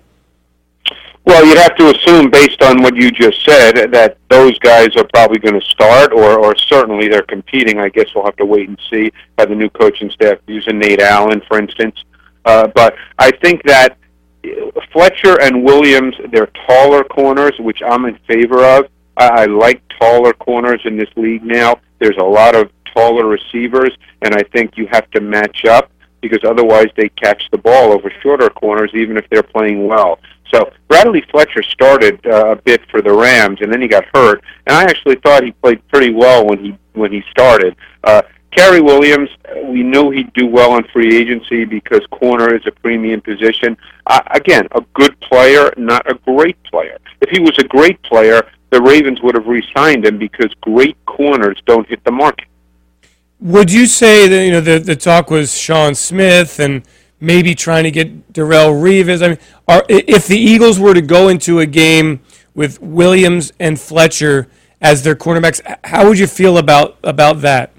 Well, you'd have to assume, based on what you just said, that those guys are probably going to start, or, or certainly they're competing. I guess we'll have to wait and see how the new coaching staff using Nate Allen, for instance. Uh, but I think that Fletcher and Williams, they're taller corners, which I'm in favor of. I, I like taller corners in this league now. There's a lot of taller receivers, and I think you have to match up, because otherwise they catch the ball over shorter corners, even if they're playing well. So Bradley Fletcher started uh, a bit for the Rams, and then he got hurt. And I actually thought he played pretty well when he when he started. Uh, Kerry Williams, we knew he'd do well on free agency because corner is a premium position. Uh, again, a good player, not a great player. If he was a great player, the Ravens would have re-signed him, because great corners don't hit the market. Would you say that, you know, the the talk was Sean Smith and maybe trying to get Darrelle Revis? I mean, are, if the Eagles were to go into a game with Williams and Fletcher as their cornerbacks, how would you feel about about that?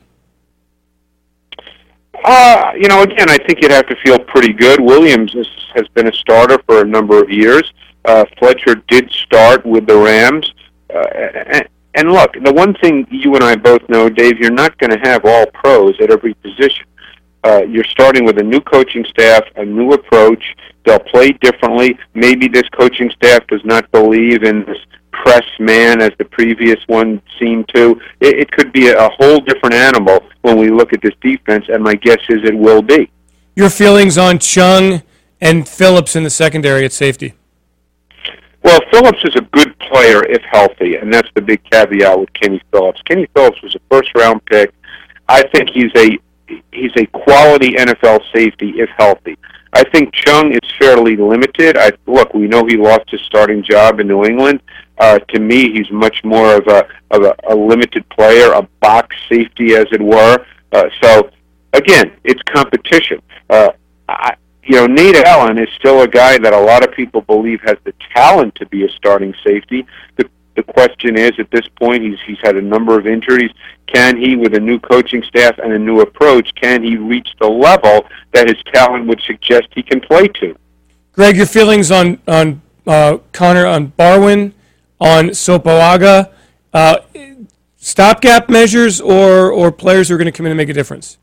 Uh, you know, again, I think you'd have to feel pretty good. Williams is, has been a starter for a number of years. Uh, Fletcher did start with the Rams. Uh, and, and look, the one thing you and I both know, Dave, you're not going to have all pros at every position. Uh, you're starting with a new coaching staff, a new approach. They'll play differently. Maybe this coaching staff does not believe in this press man as the previous one seemed to. It, it could be a whole different animal when we look at this defense, and my guess is it will be. Your feelings on Chung and Phillips in the secondary at safety? Well, Phillips is a good player if healthy, and that's the big caveat with Kenny Phillips. Kenny Phillips was a first-round pick. I think he's a he's a quality N F L safety if healthy. I think Chung is fairly limited. I look, we know he lost his starting job in New England. Uh, to me, he's much more of a of a, a limited player, a box safety, as it were. Uh, so, again, it's competition. Uh, I, you know, Nate Allen is still a guy that a lot of people believe has the talent to be a starting safety. The the question is, at this point, he's he's had a number of injuries. Can he, with a new coaching staff and a new approach, can he reach the level that his talent would suggest he can play to? Greg, your feelings on on uh, Connor, on Barwin, on Sopoaga, uh, stopgap measures, or or players who are going to come in and make a difference?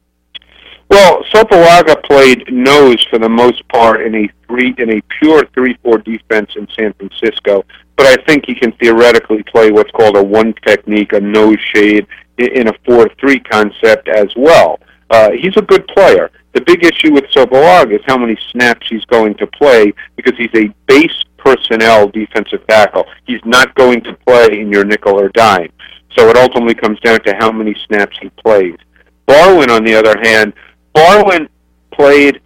Well, Sopoaga played nose for the most part in a three in a pure three four defense in San Francisco, but I think he can theoretically play what's called a one technique, a nose shade, in a four three concept as well. Uh, he's a good player. The big issue with Sopoaga is how many snaps he's going to play, because he's a base personnel defensive tackle. He's not going to play in your nickel or dime. So it ultimately comes down to how many snaps he plays. Barwin, on the other hand, Barwin played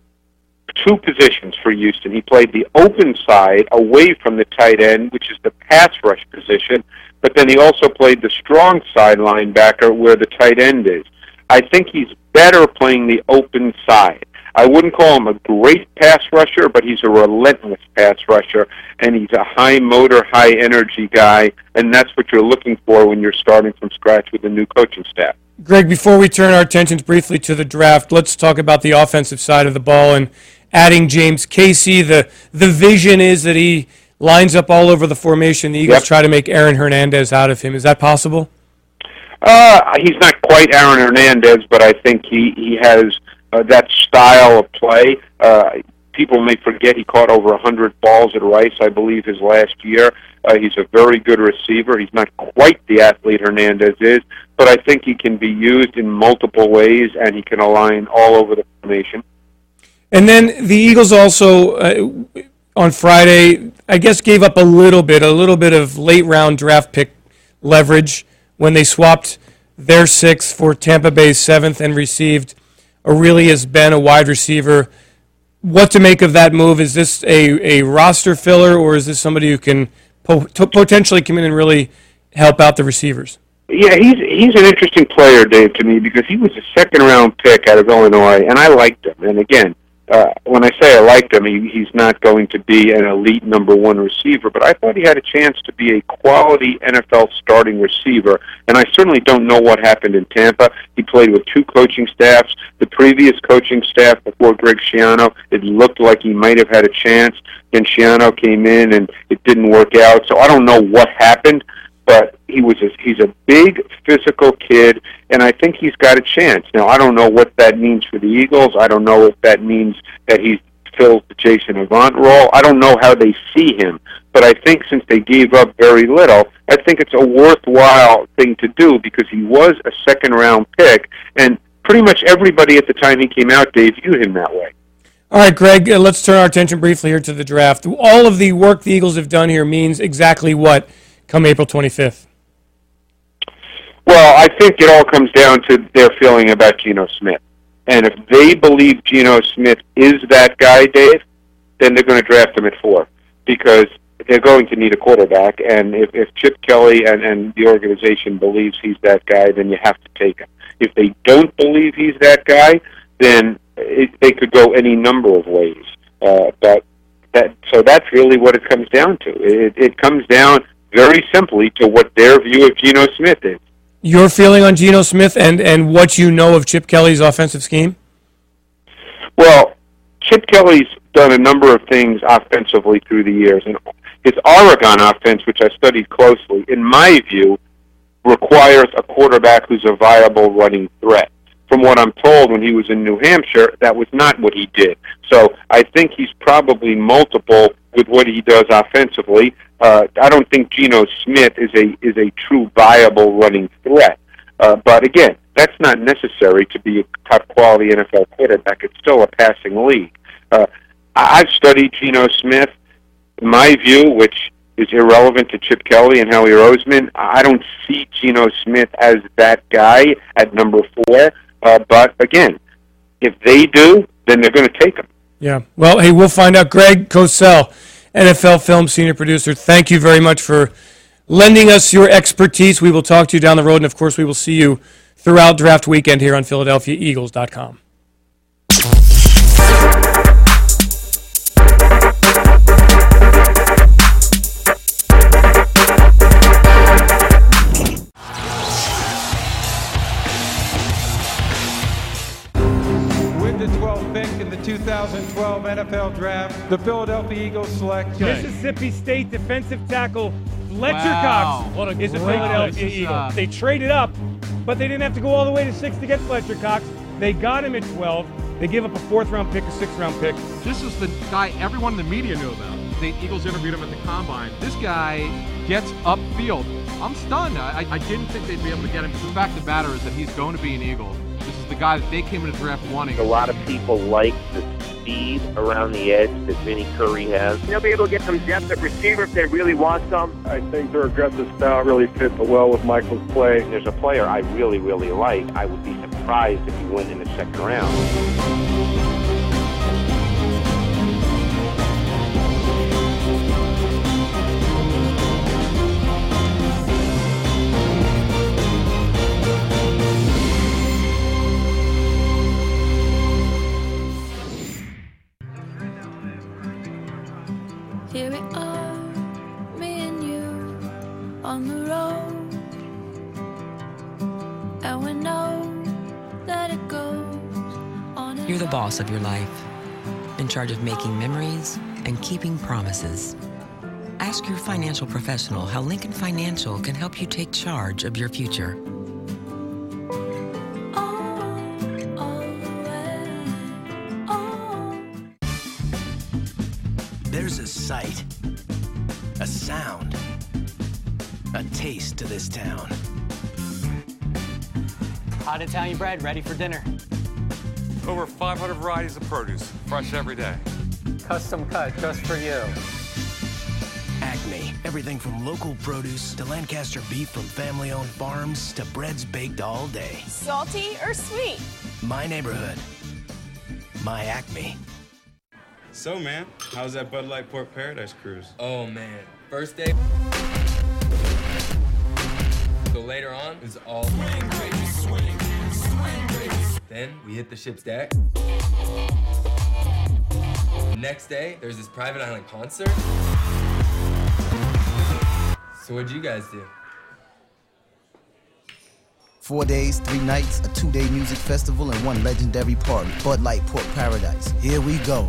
two positions for Houston. He played the open side away from the tight end, which is the pass rush position, but then he also played the strong side linebacker where the tight end is. I think he's better playing the open side. I wouldn't call him a great pass rusher, but he's a relentless pass rusher, and he's a high motor, high energy guy, and that's what you're looking for when you're starting from scratch with a new coaching staff. Greg, before we turn our attentions briefly to the draft, let's talk about the offensive side of the ball and adding James Casey. The the vision is that he lines up all over the formation. The Eagles yep. try to make Aaron Hernandez out of him. Is that possible? Uh, he's not quite Aaron Hernandez, but I think he, he has uh, that style of play. Uh, people may forget he caught over one hundred balls at Rice, I believe, his last year. Uh, he's a very good receiver. He's not quite the athlete Hernandez is, but I think he can be used in multiple ways, and he can align all over the formation. And then the Eagles also, uh, on Friday, I guess gave up a little bit, a little bit of late-round draft pick leverage when they swapped their sixth for Tampa Bay's seventh and received Aurelius Ben, a wide receiver. What to make of that move? Is this a, a roster filler, or is this somebody who can po- potentially come in and really help out the receivers? Yeah, he's he's an interesting player, Dave, to me, because he was a second-round pick out of Illinois, and I liked him. And again, uh, when I say I liked him, he, he's not going to be an elite number one receiver, but I thought he had a chance to be a quality N F L starting receiver, and I certainly don't know what happened in Tampa. He played with two coaching staffs. The previous coaching staff before Greg Schiano, it looked like he might have had a chance. Then Schiano came in, and it didn't work out, so I don't know what happened. But he was a, he's a big physical kid, and I think he's got a chance. Now, I don't know what that means for the Eagles. I don't know if that means that he fills the Jason Avant role. I don't know how they see him. But I think since they gave up very little, I think it's a worthwhile thing to do, because he was a second-round pick, and pretty much everybody at the time he came out, Dave, viewed him that way. All right, Greg, uh, let's turn our attention briefly here to the draft. All of the work the Eagles have done here means exactly what come April twenty-fifth? Well, I think it all comes down to their feeling about Geno Smith. And if they believe Geno Smith is that guy, Dave, then they're going to draft him at four, because they're going to need a quarterback. And if, if Chip Kelly and, and the organization believes he's that guy, then you have to take him. If they don't believe he's that guy, then it, they could go any number of ways. Uh, but that so that's really what it comes down to. It, it comes down very simply to what their view of Geno Smith is. Your feeling on Geno Smith and, and what you know of Chip Kelly's offensive scheme? Well, Chip Kelly's done a number of things offensively through the years. And his Oregon offense, which I studied closely, in my view, requires a quarterback who's a viable running threat. From what I'm told, when he was in New Hampshire, that was not what he did. So I think he's probably multiple with what he does offensively. Uh, I don't think Geno Smith is a is a true viable running threat. Uh, but again, that's not necessary to be a top quality N F L quarterback. It's still a passing league. Uh, I've studied Geno Smith. In my view, which is irrelevant to Chip Kelly and Howie Roseman, I don't see Geno Smith as that guy at number four. Uh, but again, if they do, then they're going to take him. Yeah. Well, hey, we'll find out. Greg Cosell, N F L Film Senior Producer, thank you very much for lending us your expertise. We will talk to you down the road, and of course we will see you throughout draft weekend here on Philadelphia Eagles dot com. pick in the two thousand twelve N F L Draft, the Philadelphia Eagles select Mississippi State defensive tackle Fletcher Wow, Cox what a is a great Philadelphia pick. This is, Eagle. uh, They traded up, but they didn't have to go all the way to six to get Fletcher Cox. They got him at twelve. They gave up a fourth-round pick, a sixth-round pick. This is the guy everyone in the media knew about. The Eagles interviewed him at the Combine. This guy gets upfield. I'm stunned. I, I didn't think they'd be able to get him. The fact of the matter is that he's going to be an Eagle. This is the guy that they came into the draft wanting. A lot of people like the speed around the edge that Vinny Curry has. They'll be able to get some depth at receiver if they really want some. I think their aggressive style really fit well with Michael's play. There's a player I really, really like. I would be surprised if he went in the second round. Here we are, me and you, on the road, and we know that it goes on. You're the boss of your life, in charge of making memories and keeping promises. Ask your financial professional how Lincoln Financial can help you take charge of your future. There's a sight, a sound, a taste to this town. Hot Italian bread ready for dinner. Over five hundred varieties of produce, fresh every day. Custom cut just for you. Acme, everything from local produce to Lancaster beef from family-owned farms to breads baked all day. Salty or sweet? My neighborhood, my Acme. So, man, how's that Bud Light Port Paradise cruise? Oh, man. First day. So later on is all swing, baby, swing, swing, baby. Then we hit the ship's deck. Next day, there's this private island concert. So what'd you guys do? Four days, three nights, a two-day music festival, and one legendary party. Bud Light Port Paradise. Here we go.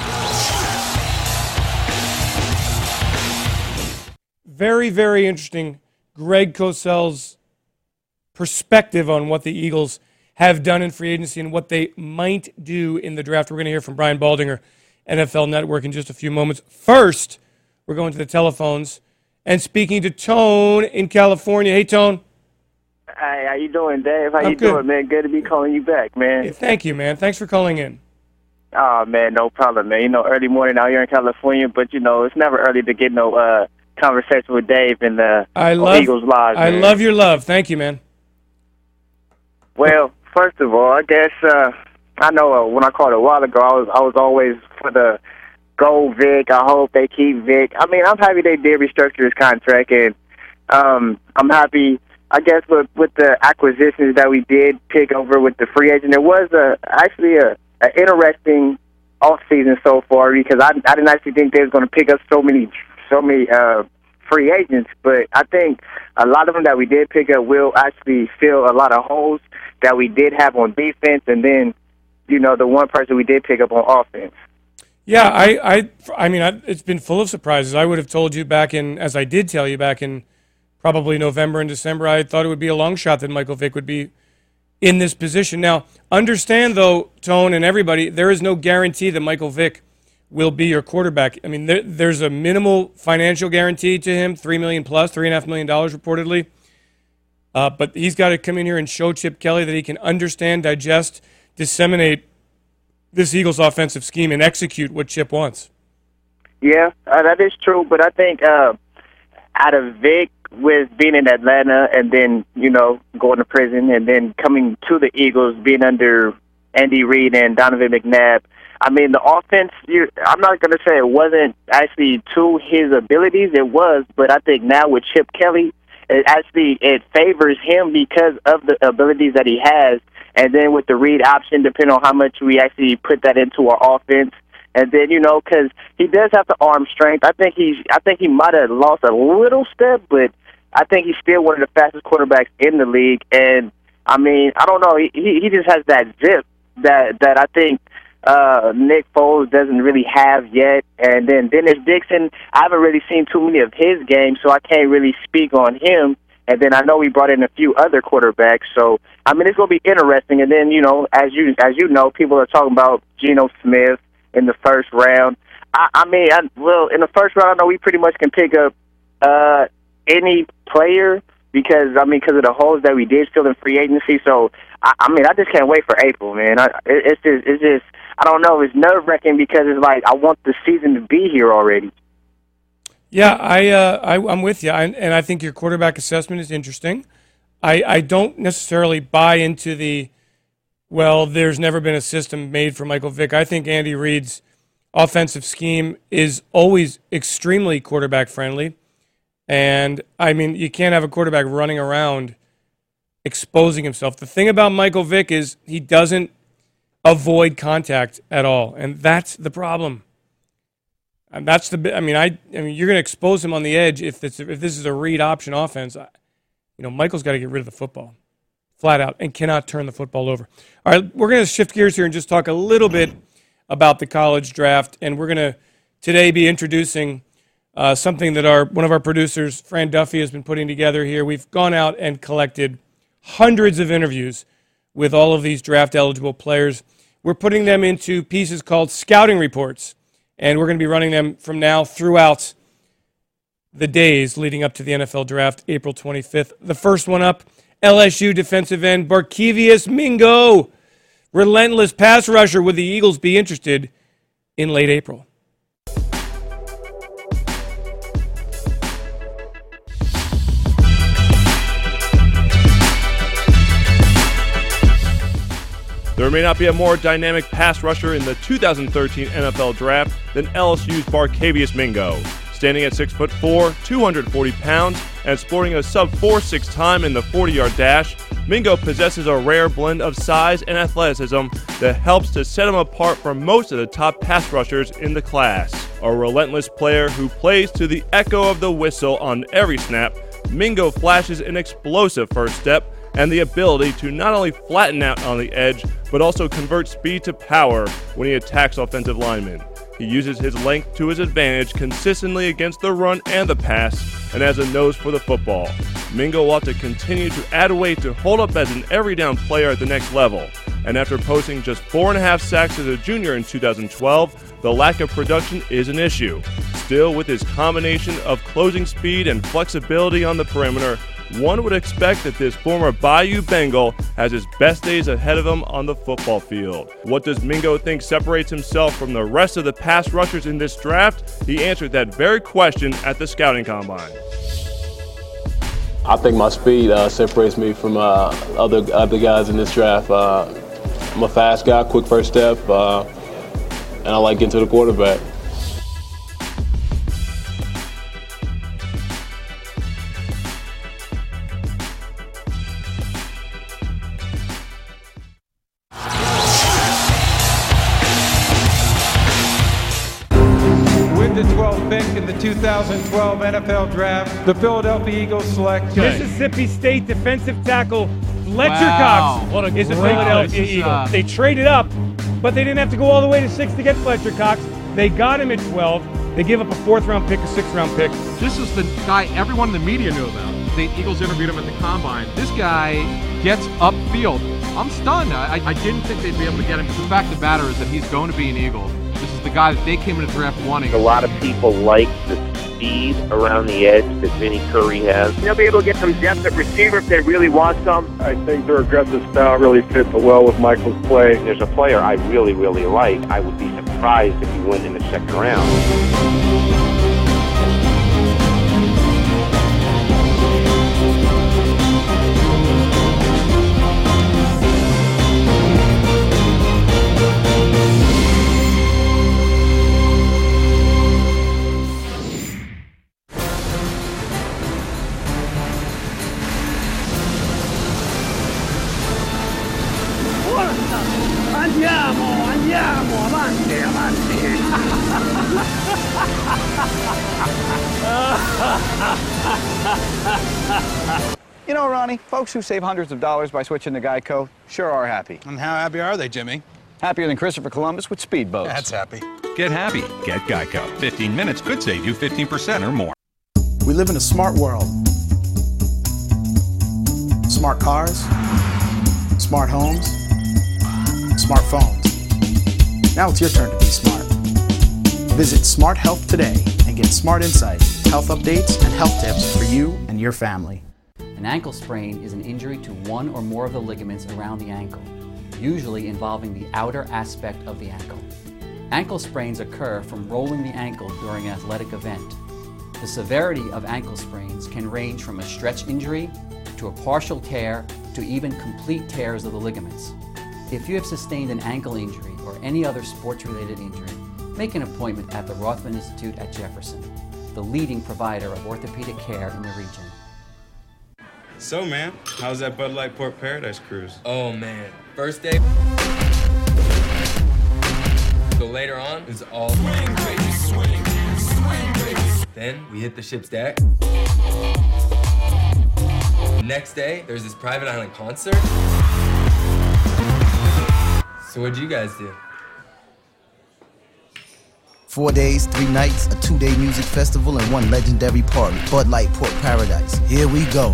Very, very interesting. Greg Cosell's perspective on what the Eagles have done in free agency and what they might do in the draft. We're going to hear from Brian Baldinger, N F L Network, in just a few moments. First, we're going to the telephones and speaking to Tone in California. Hey, Tone. Hey, how you doing, Dave? How I'm you good. doing, man? Good to be calling you back, man. Yeah, thank you, man. Thanks for calling in. Oh, man, no problem, man. You know, early morning out here in California, but, you know, it's never early to get no uh, conversation with Dave and the I love, Eagles Live, I man. love your love. Thank you, man. Well, first of all, I guess uh, I know uh, when I called a while ago, I was I was always for the go Vic. I hope they keep Vic. I mean, I'm happy they did restructure his contract, and um, I'm happy, I guess, with, with the acquisitions that we did pick over with the free agent. It was a, actually a, a interesting offseason so far because I, I didn't actually think they was going to pick up so many so many uh, free agents, but I think a lot of them that we did pick up will actually fill a lot of holes that we did have on defense, and then, you know, the one person we did pick up on offense. Yeah, I, I, I mean, I, it's been full of surprises. I would have told you back in, as I did tell you back in probably November and December, I thought it would be a long shot that Michael Vick would be in this position. Now, understand, though, Tone and everybody, there is no guarantee that Michael Vick will be your quarterback. I mean, there, there's a minimal financial guarantee to him, three million dollars plus, three point five million dollars reportedly. Uh, but he's got to come in here and show Chip Kelly that he can understand, digest, disseminate this Eagles offensive scheme and execute what Chip wants. Yeah, uh, that is true, but I think uh, out of Vic, with being in Atlanta and then, you know, going to prison and then coming to the Eagles, being under Andy Reid and Donovan McNabb, I mean, the offense, you, I'm not going to say it wasn't actually to his abilities. It was, but I think now with Chip Kelly, it actually it favors him because of the abilities that he has. And then with the read option, depending on how much we actually put that into our offense. And then, you know, because he does have the arm strength. I think he's. I think he might have lost a little step, but I think he's still one of the fastest quarterbacks in the league. And I mean, I don't know. He he just has that zip that that I think uh, Nick Foles doesn't really have yet. And then Dennis Dixon, I haven't really seen too many of his games, so I can't really speak on him. And then I know we brought in a few other quarterbacks, so I mean it's going to be interesting. And then you know, as you as you know, people are talking about Geno Smith in the first round. I, I mean, I, well, in the first round, I know we pretty much can pick up uh, any player because I mean, because of the holes that we did fill in free agency. So I, I mean, I just can't wait for April, man. I, it, it's just, it's just, I don't know, it's nerve wracking because it's like I want the season to be here already. Yeah, I, uh, I, I'm with you, I, and I think your quarterback assessment is interesting. I, I don't necessarily buy into the, well, there's never been a system made for Michael Vick. I think Andy Reid's offensive scheme is always extremely quarterback-friendly. And, I mean, you can't have a quarterback running around exposing himself. The thing about Michael Vick is he doesn't avoid contact at all, and that's the problem. And that's the. I mean, I. I mean, you're going to expose him on the edge if this if this is a read option offense. I, you know, Michael's got to get rid of the football, flat out, and cannot turn the football over. All right, we're going to shift gears here and just talk a little bit about the college draft, and we're going to today be introducing uh, something that our one of our producers, Fran Duffy, has been putting together here. We've gone out and collected hundreds of interviews with all of these draft eligible players. We're putting them into pieces called scouting reports. And we're going to be running them from now throughout the days leading up to the N F L Draft, April twenty-fifth. The first one up, L S U defensive end Barkevious Mingo. Relentless pass rusher. Would the Eagles be interested in late April? There may not be a more dynamic pass rusher in the two thousand thirteen N F L Draft than L S U's Barkevious Mingo. Standing at six foot four, two hundred forty pounds, and sporting a sub four six time in the forty-yard dash, Mingo possesses a rare blend of size and athleticism that helps to set him apart from most of the top pass rushers in the class. A relentless player who plays to the echo of the whistle on every snap, Mingo flashes an explosive first step and the ability to not only flatten out on the edge, but also convert speed to power when he attacks offensive linemen. He uses his length to his advantage consistently against the run and the pass, and has a nose for the football. Mingo will have to continue to add weight to hold up as an every-down player at the next level, and after posting just four and a half sacks as a junior in two thousand twelve, the lack of production is an issue. Still, with his combination of closing speed and flexibility on the perimeter, one would expect that this former Bayou Bengal has his best days ahead of him on the football field. What does Mingo think separates himself from the rest of the pass rushers in this draft? He answered that very question at the scouting combine. I think my speed uh, separates me from uh, other other guys in this draft. Uh, I'm a fast guy, quick first step, uh, and I like getting to the quarterback. The twelfth pick in the two thousand twelve N F L Draft, the Philadelphia Eagles select Mississippi State defensive tackle Fletcher Wow. Cox What a is a great Philadelphia pick. Eagle. Uh, They traded up, but they didn't have to go all the way to six to get Fletcher Cox. They got him at twelve. They give up a fourth-round pick, a sixth-round pick. This is the guy everyone in the media knew about. The Eagles interviewed him at the Combine. This guy gets upfield. I'm stunned. I, I didn't think they'd be able to get him. The fact of the matter is that he's going to be an Eagle. This is the guy that they came into the draft wanting. A lot of people like the speed around the edge that Vinny Curry has. They'll be able to get some depth at receiver if they really want some. I think their aggressive style really fits well with Michael's play. If there's a player I really, really like, I would be surprised if he went in the second round. Andiamo, andiamo, avanti, avanti. You know, Ronnie, folks who save hundreds of dollars by switching to Geico sure are happy. And how happy are they, Jimmy? Happier than Christopher Columbus with speedboats. That's happy. Get happy. Get Geico. fifteen minutes could save you fifteen percent or more. We live in a smart world. Smart cars, smart homes, smartphones. Now it's your turn to be smart. Visit Smart Health today and get smart insight, health updates, and health tips for you and your family. An ankle sprain is an injury to one or more of the ligaments around the ankle, usually involving the outer aspect of the ankle. Ankle sprains occur from rolling the ankle during an athletic event. The severity of ankle sprains can range from a stretch injury to a partial tear to even complete tears of the ligaments. If you have sustained an ankle injury or any other sports-related injury, make an appointment at the Rothman Institute at Jefferson, the leading provider of orthopedic care in the region. So, man, how's that Bud Light Port Paradise cruise? Oh, man. First day. So later on, it's all swing, baby, swing, swing, baby. Then we hit the ship's deck. Next day, there's this private island concert. So what'd you guys do? Four days, three nights, a two-day music festival, and one legendary party, Bud Light Port Paradise. Here we go.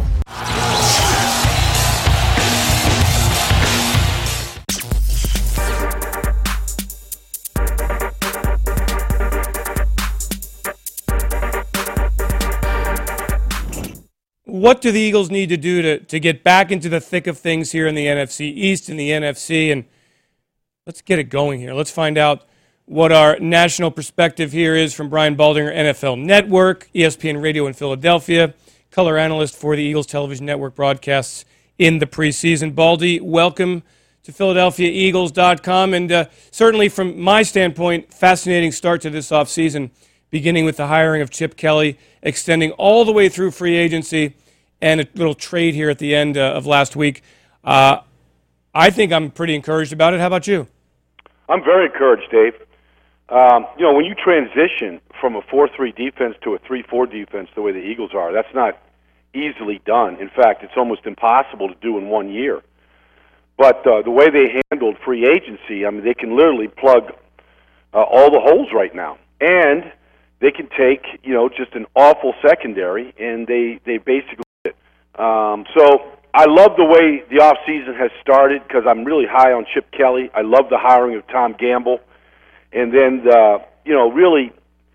What do the Eagles need to do to, to get back into the thick of things here in the N F C East and the N F C? And let's get it going here. Let's find out what our national perspective here is from Brian Baldinger, N F L Network, E S P N Radio in Philadelphia, color analyst for the Eagles Television Network broadcasts in the preseason. Baldy, welcome to Philadelphia Eagles dot com. And uh, certainly from my standpoint, fascinating start to this offseason, beginning with the hiring of Chip Kelly, extending all the way through free agency, and a little trade here at the end uh, of last week. Uh, I think I'm pretty encouraged about it. How about you? I'm very encouraged, Dave. Um, you know, when you transition from a four three defense to a three four defense the way the Eagles are, that's not easily done. In fact, it's almost impossible to do in one year. But uh, the way they handled free agency, I mean, they can literally plug uh, all the holes right now. And they can take, you know, just an awful secondary, and they, they basically did it. Um, so I love the way the offseason has started because I'm really high on Chip Kelly. I love the hiring of Tom Gamble. And then, the, you know, really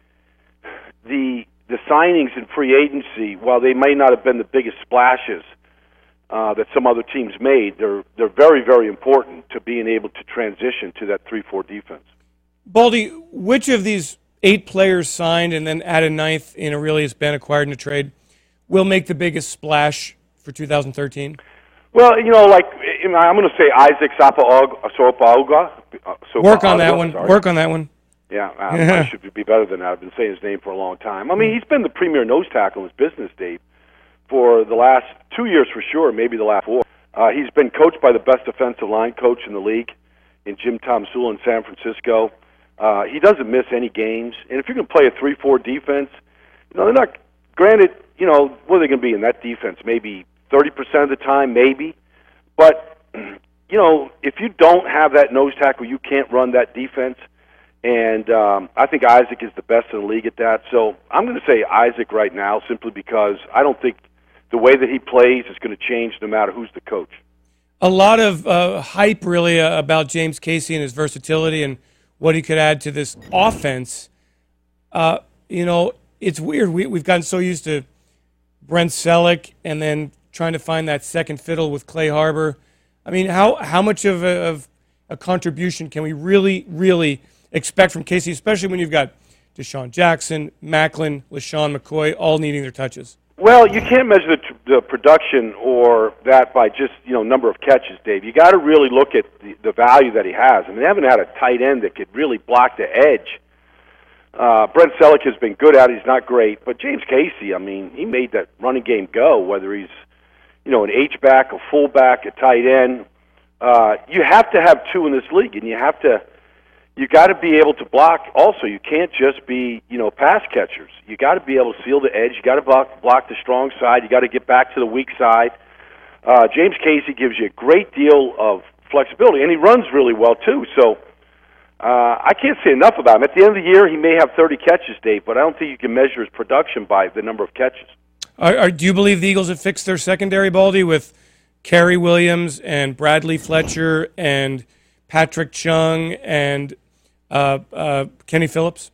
the the signings in free agency, while they may not have been the biggest splashes uh, that some other teams made, they're they're very, very important to being able to transition to that three four defense. Baldy, which of these eight players signed and then add a ninth in Aurelius Ben acquired in a trade will make the biggest splash for two thousand thirteen? Well, you know, like I'm going to say Isaac Sopa-Auga. Work on that one. Work on that one. Yeah, um, I should be better than that. I've been saying his name for a long time. I mean, he's been the premier nose tackle in his business, Dave, for the last two years for sure, maybe the last four. Uh, he's been coached by the best defensive line coach in the league in Jim Tomsula in San Francisco. Uh, he doesn't miss any games. And if you're going to play a three four defense, you know, they're not, granted, you know, what are they going to be in that defense? Maybe thirty percent of the time, maybe. But, you know, if you don't have that nose tackle, you can't run that defense. And um, I think Isaac is the best in the league at that. So I'm going to say Isaac right now simply because I don't think the way that he plays is going to change no matter who's the coach. A lot of uh, hype, really, uh, about James Casey and his versatility and what he could add to this offense. Uh, you know, it's weird. We, we've gotten so used to Brent Selleck and then trying to find that second fiddle with Clay Harbor. I mean, how, how much of a, of a contribution can we really, really expect from Casey, especially when you've got Deshaun Jackson, Macklin, LaShawn McCoy, all needing their touches? Well, you can't measure the, the production or that by just, you know, number of catches, Dave. You got to really look at the, the value that he has. I mean, they haven't had a tight end that could really block the edge. Uh, Brent Selleck has been good at it. He's not great. But James Casey, I mean, he made that running game go, whether he's, you know, an H-back, a fullback, a tight end. Uh, you have to have two in this league, and you have to you got to be able to block also. You can't just be, you know, pass catchers. You got to be able to seal the edge. You got to block, block the strong side. You got to get back to the weak side. Uh, James Casey gives you a great deal of flexibility, and he runs really well too. So uh, I can't say enough about him. At the end of the year, he may have thirty catches, Dave, but I don't think you can measure his production by the number of catches. Are, are, do you believe the Eagles have fixed their secondary, Baldy, with Kerry Williams and Bradley Fletcher and Patrick Chung and uh, uh, Kenny Phillips?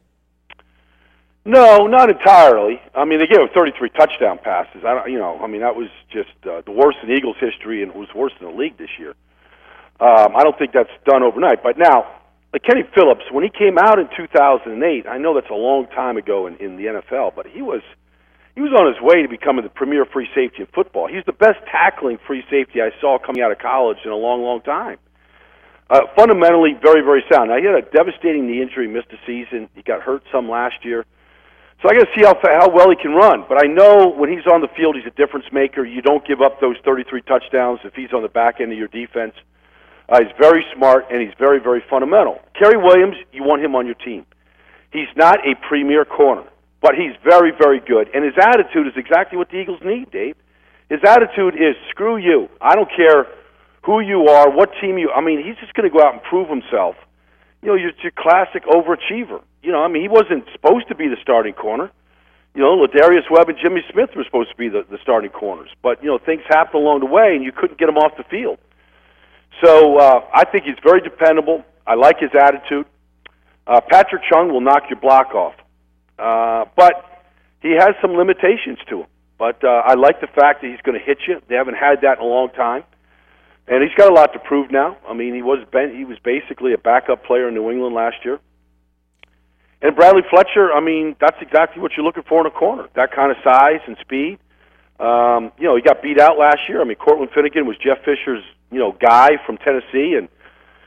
No, not entirely. I mean, they gave him thirty-three touchdown passes. I don't, you know, I mean, that was just uh, the worst in Eagles history, and it was worse in the league this year. Um, I don't think that's done overnight. But now, like Kenny Phillips, when he came out in two thousand eight, I know that's a long time ago in, in the N F L, but he was he was on his way to becoming the premier free safety in football. He's the best tackling free safety I saw coming out of college in a long, long time. Uh, fundamentally, very, very sound. Now, he had a devastating knee injury, missed a season. He got hurt some last year. So I got to see how how well he can run. But I know when he's on the field, he's a difference maker. You don't give up those thirty-three touchdowns if he's on the back end of your defense. Uh, he's very smart, and he's very, very fundamental. Kerry Williams, you want him on your team. He's not a premier corner, but he's very, very good. And his attitude is exactly what the Eagles need, Dave. His attitude is, screw you. I don't care who you are, what team you... I mean, he's just going to go out and prove himself. You know, you're your classic overachiever. You know, I mean, he wasn't supposed to be the starting corner. You know, Ladarius Webb and Jimmy Smith were supposed to be the, the starting corners. But, you know, things happened along the way, and you couldn't get him off the field. So uh, I think he's very dependable. I like his attitude. Uh, Patrick Chung will knock your block off. Uh, but he has some limitations to him. But uh, I like the fact that he's going to hit you. They haven't had that in a long time. And he's got a lot to prove now. I mean, he was ben- he was basically a backup player in New England last year. And Bradley Fletcher, I mean, that's exactly what you're looking for in a corner, that kind of size and speed. Um, you know, he got beat out last year. I mean, Cortland Finnegan was Jeff Fisher's, you know, guy from Tennessee. And,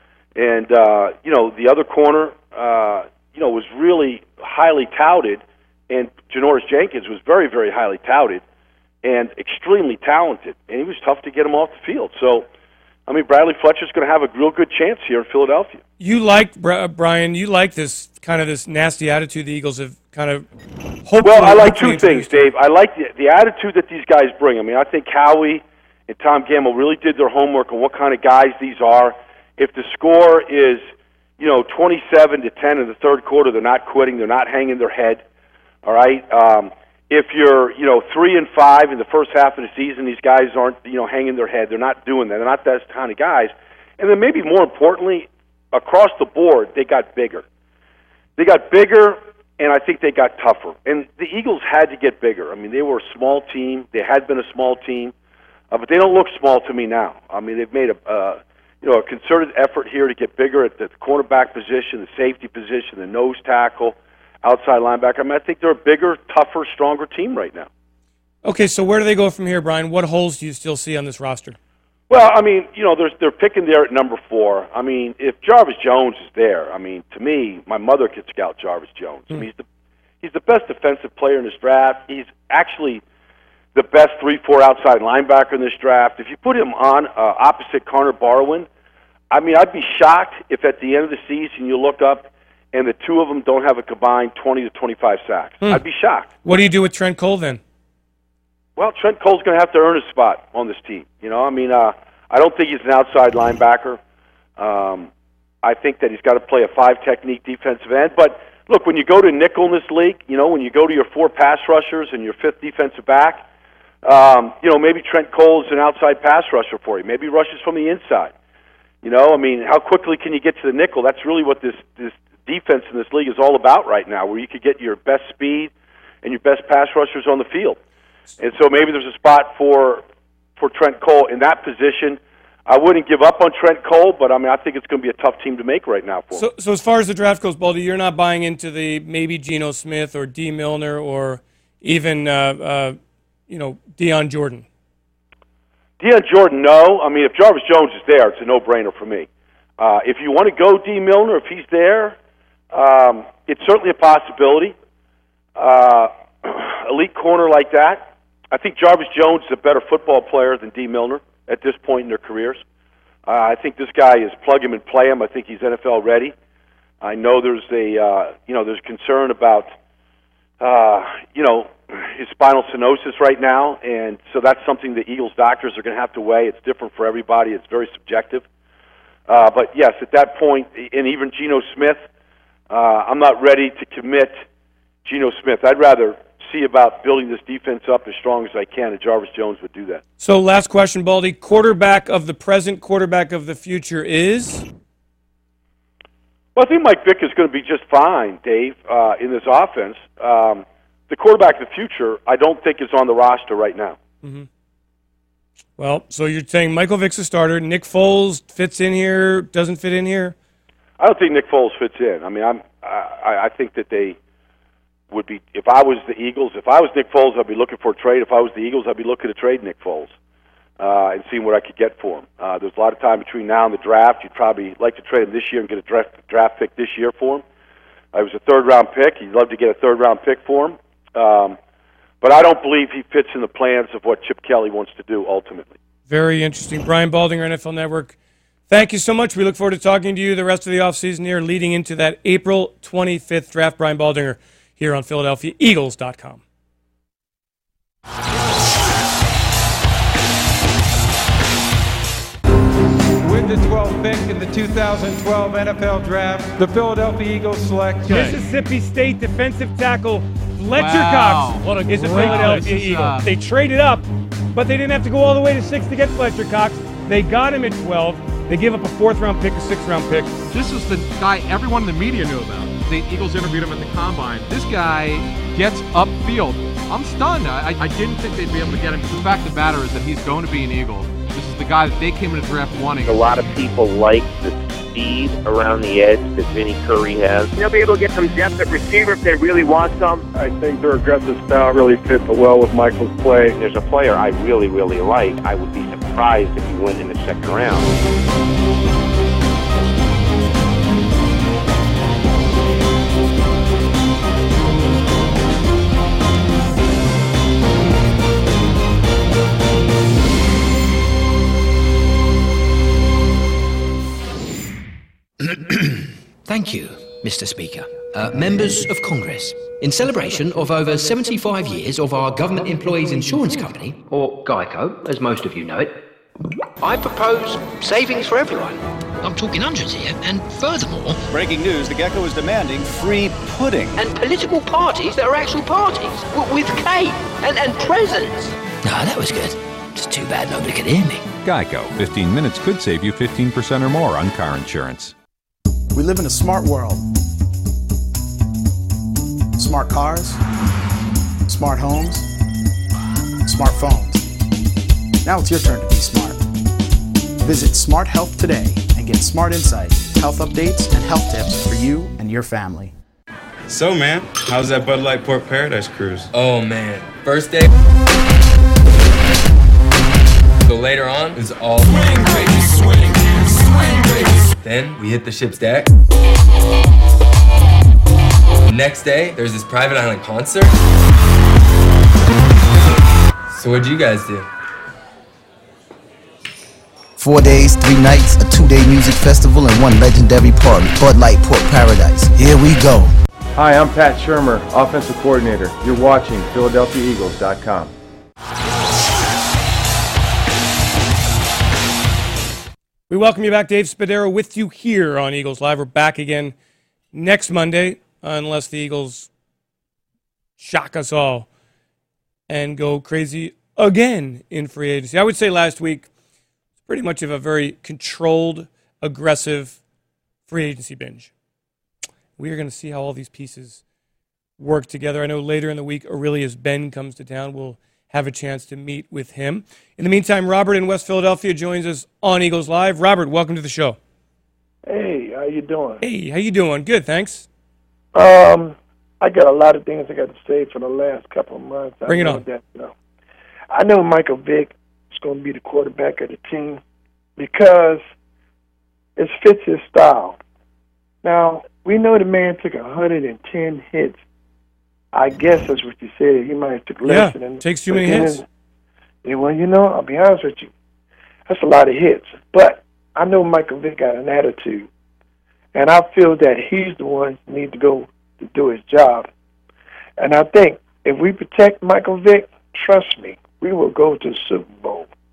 and uh, you know, the other corner, uh, you know, was really highly touted. And Janoris Jenkins was very, very highly touted and extremely talented. And he was tough to get him off the field. So, I mean, Bradley Fletcher's going to have a real good chance here in Philadelphia. You like, Brian, you like this kind of this nasty attitude the Eagles have kind of hopefully... Well, I like two things, Dave. I like the, the attitude that these guys bring. I mean, I think Howie and Tom Gamble really did their homework on what kind of guys these are. If the score is, you know, twenty-seven to ten in the third quarter, they're not quitting. They're not hanging their head, all right? Um, if you're, you know, three and five in the first half of the season, these guys aren't, you know, hanging their head. They're not doing that. They're not that kind of guys. And then maybe more importantly, across the board, they got bigger. They got bigger, and I think they got tougher. And the Eagles had to get bigger. I mean, they were a small team. They had been a small team, uh, but they don't look small to me now. I mean, they've made a, uh, you know, a concerted effort here to get bigger at the cornerback position, the safety position, the nose tackle, outside linebacker. I mean, I think they're a bigger, tougher, stronger team right now. Okay, so where do they go from here, Brian? What holes do you still see on this roster? Well, I mean, you know, they're, they're picking there at number four. I mean, if Jarvis Jones is there, I mean, to me, my mother could scout Jarvis Jones. Mm. I mean, he's the, he's the best defensive player in this draft. He's actually the best three four outside linebacker in this draft. If you put him on uh, opposite Connor Barwin, I mean, I'd be shocked if at the end of the season you look up and the two of them don't have a combined twenty to twenty-five sacks. Hmm. I'd be shocked. What do you do with Trent Cole then? Well, Trent Cole's going to have to earn a spot on this team. You know, I mean, uh, I don't think he's an outside linebacker. Um, I think that he's got to play a five-technique defensive end. But, look, when you go to nickel in this league, you know, when you go to your four pass rushers and your fifth defensive back, um, you know, maybe Trent Cole is an outside pass rusher for you. Maybe he rushes from the inside. You know, I mean, how quickly can you get to the nickel? That's really what this, this defense in this league is all about right now, where you could get your best speed and your best pass rushers on the field. And so maybe there's a spot for for Trent Cole in that position. I wouldn't give up on Trent Cole, but I mean, I think it's going to be a tough team to make right now for him. So, so as far as the draft goes, Baldy, you're not buying into the maybe Geno Smith or D. Milner or even, uh, uh, you know, Deion Jordan? Deion Jordan, no. I mean, if Jarvis Jones is there, it's a no-brainer for me. Uh, if you want to go D. Milner, if he's there, um, it's certainly a possibility. Uh, elite corner like that. I think Jarvis Jones is a better football player than D. Milner at this point in their careers. Uh, I think this guy is plug him and play him. I think he's N F L ready. I know there's a uh, you know there's concern about uh, you know his spinal stenosis right now, and so that's something the Eagles doctors are going to have to weigh. It's different for everybody. It's very subjective. Uh, but yes, at that point, and even Geno Smith, uh, I'm not ready to commit Geno Smith. I'd rather see about building this defense up as strong as I can, and Jarvis Jones would do that. So last question, Baldy. Quarterback of the present, quarterback of the future is? Well, I think Mike Vick is going to be just fine, Dave, uh, in this offense. Um, the quarterback of the future, I don't think is on the roster right now. Mm-hmm. Well, so you're saying Michael Vick's a starter. Nick Foles fits in here, doesn't fit in here? I don't think Nick Foles fits in. I mean, I'm, I, I think that they would be, if I was the Eagles, if I was Nick Foles, I'd be looking for a trade. If I was the Eagles, I'd be looking to trade Nick Foles uh, and seeing what I could get for him. Uh, there's a lot of time between now and the draft. You'd probably like to trade him this year and get a draft, draft pick this year for him. Uh, it was a third-round pick. You'd love to get a third-round pick for him. Um, but I don't believe he fits in the plans of what Chip Kelly wants to do ultimately. Very interesting. Brian Baldinger, N F L Network. Thank you so much. We look forward to talking to you the rest of the offseason here leading into that April twenty-fifth draft. Brian Baldinger here on Philadelphia Eagles dot com. With the twelfth pick in the two thousand twelve N F L Draft, the Philadelphia Eagles select Mississippi State defensive tackle Fletcher Wow. Cox What a is a great Philadelphia pick. Eagle. Uh, They traded up, but they didn't have to go all the way to six to get Fletcher Cox. They got him at twelve. They give up a fourth-round pick, a sixth-round pick. This is the guy everyone in the media knew about. The Eagles interviewed him at the Combine. This guy gets upfield. I'm stunned. I, I didn't think they'd be able to get him. The fact of the matter is that he's going to be an Eagle. This is the guy that they came into the draft wanting. A lot of people like the speed around the edge that Vinny Curry has. They'll be able to get some depth at receiver if they really want some. I think their aggressive style really fit well with Michael's play. There's a player I really, really like. I would be surprised if he went in the second round. Thank you, Mister Speaker. Uh, members of Congress, in celebration of over seventy-five years of our government employees insurance company, or GEICO, as most of you know it, I propose savings for everyone. I'm talking hundreds here, and furthermore... Breaking news, the Gecko is demanding free pudding. And political parties that are actual parties, w- with cake and, and presents. Ah, that was good. It's too bad nobody could hear me. Geico. fifteen minutes could save you fifteen percent or more on car insurance. We live in a smart world. Smart cars, smart homes, smartphones. Now it's your turn to be smart. Visit Smart Health today and get smart insights, health updates, and health tips for you and your family. So, man, how's that Bud Light Port Paradise cruise? Oh, man. First day. So later on is all swing, baby, swing, swing, baby. Then we hit the ship's deck. The next day, there's this private island concert. So what'd you guys do? Four days, three nights, a two-day music festival, and one legendary party, Bud Light Port Paradise. Here we go. Hi, I'm Pat Shermer, offensive coordinator. You're watching Philadelphia Eagles dot com. We welcome you back. Dave Spadaro with you here on Eagles Live. We're back again next Monday, unless the Eagles shock us all and go crazy again in free agency. I would say last week was pretty much of a very controlled, aggressive free agency binge. We are going to see how all these pieces work together. I know later in the week, Aurelius Ben comes to town. We'll have a chance to meet with him. In the meantime, Robert in West Philadelphia joins us on Eagles Live. Robert, welcome to the show. Hey, how you doing? Hey, how you doing? Good, thanks. Um, I got a lot of things I got to say for the last couple of months. Bring I it know on. That, you know, I know Michael Vick is going to be the quarterback of the team because it fits his style. Now, we know the man took one hundred ten hits. I guess that's what you said. He might have took less Yeah, than takes too but many then- hits. Yeah, well, you know, I'll be honest with you. That's a lot of hits. But I know Michael Vick got an attitude. And I feel that he's the one who needs to go to do his job. And I think if we protect Michael Vick, trust me, we will go to the Super Bowl.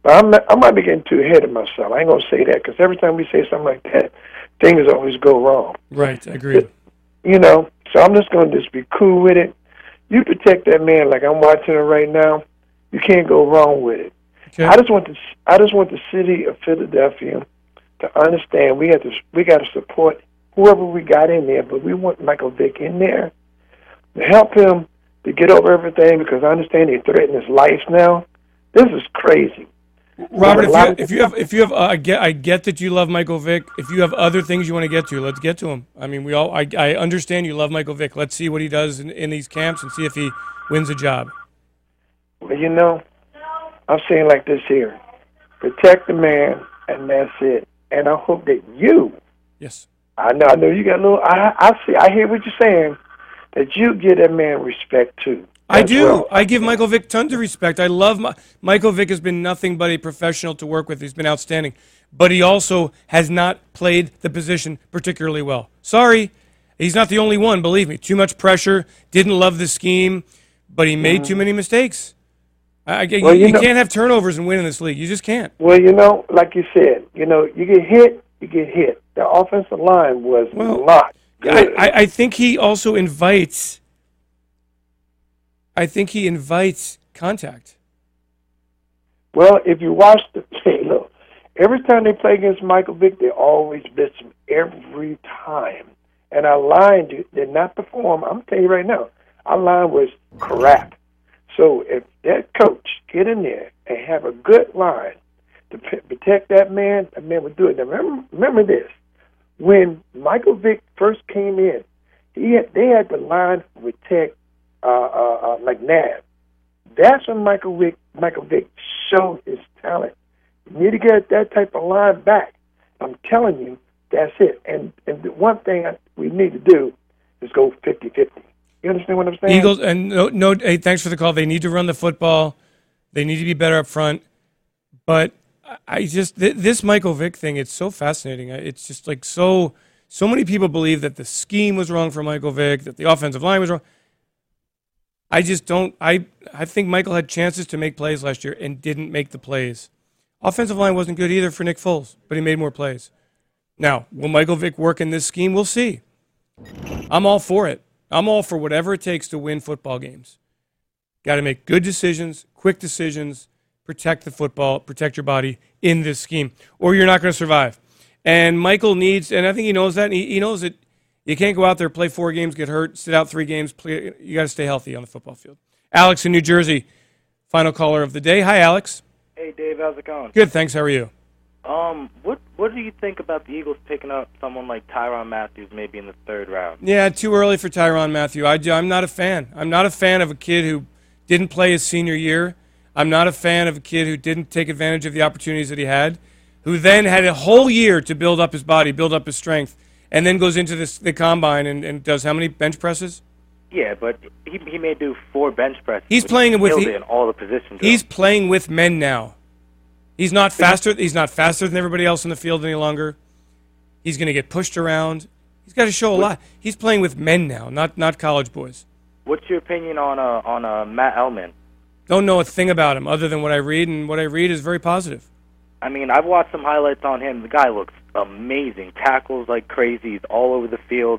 But I'm, I might be getting too ahead of myself. I ain't going to say that because every time we say something like that, things always go wrong. Right, agreed. You know, so I'm just going to just be cool with it. You protect that man like I'm watching it right now. You can't go wrong with it. Okay. I just want the I just want the city of Philadelphia to understand we have to we got to support whoever we got in there, but we want Michael Vick in there to help him to get over everything because I understand they threaten his life now. This is crazy. Robert, if you, if you have, if you have, uh, I get, I get that you love Michael Vick. If you have other things you want to get to, let's get to him. I mean, we all, I, I understand you love Michael Vick. Let's see what he does in, in these camps and see if he wins a job. Well, you know, I'm saying like this here: protect the man, and that's it. And I hope that you, yes, I know, I know you got a little. I, I see, I hear what you're saying. That you give that man respect too. I do. Well. I give Michael Vick tons of respect. I love my, Michael Vick has been nothing but a professional to work with. He's been outstanding. But he also has not played the position particularly well. Sorry. He's not the only one, believe me. Too much pressure, didn't love the scheme, but he made mm. too many mistakes. I, I, well, you you know, can't have turnovers and win in this league. You just can't. Well, you know, like you said, you know, you get hit, you get hit. The offensive line was well, not good. I, I, I think he also invites... I think he invites contact. Well, if you watch the play, look, every time they play against Michael Vick, they always blitz him every time. And our line did, did not perform. I'm telling you right now, our line was crap. So if that coach get in there and have a good line to p- protect that man, that man would do it. Now, remember, remember this. When Michael Vick first came in, he had, they had the line protect Uh, uh, uh, like Nav. That's when Michael Vick, Michael Vick showed his talent. You need to get that type of line back. I'm telling you, that's it. And and the one thing I, we need to do is go fifty-fifty. You understand what I'm saying? Eagles, and no, no, hey, thanks for the call. They need to run the football. They need to be better up front. But I just, th- this Michael Vick thing, it's so fascinating. It's just like so, so many people believe that the scheme was wrong for Michael Vick, that the offensive line was wrong. I just don't. I I think Michael had chances to make plays last year and didn't make the plays. Offensive line wasn't good either for Nick Foles, but he made more plays. Now, will Michael Vick work in this scheme? We'll see. I'm all for it. I'm all for whatever it takes to win football games. Got to make good decisions, quick decisions, protect the football, protect your body in this scheme, or you're not going to survive. And Michael needs, and I think he knows that. And he, he knows that. You can't go out there, play four games, get hurt, sit out three games. Play, you got to stay healthy on the football field. Alex in New Jersey, final caller of the day. Hi, Alex. Hey, Dave. How's it going? Good, thanks. How are you? Um, what what do you think about the Eagles picking up someone like Tyrann Mathieu maybe in the third round? Yeah, too early for Tyrann Mathieu. I, I'm not a fan. I'm not a fan of a kid who didn't play his senior year. I'm not a fan of a kid who didn't take advantage of the opportunities that he had, who then had a whole year to build up his body, build up his strength, and then goes into this, the combine and, and does how many bench presses? Yeah, but he he may do four bench presses. He's playing with he, he, in all the positions. He's playing with men now. He's not faster. He's not faster than everybody else in the field any longer. He's going to get pushed around. He's got to show a lot. He's playing with men now, not not college boys. What's your opinion on uh, on uh, Matt Ellman? Don't know a thing about him other than what I read, and what I read is very positive. I mean, I've watched some highlights on him. The guy looks amazing. Tackles like crazy. He's all over the field.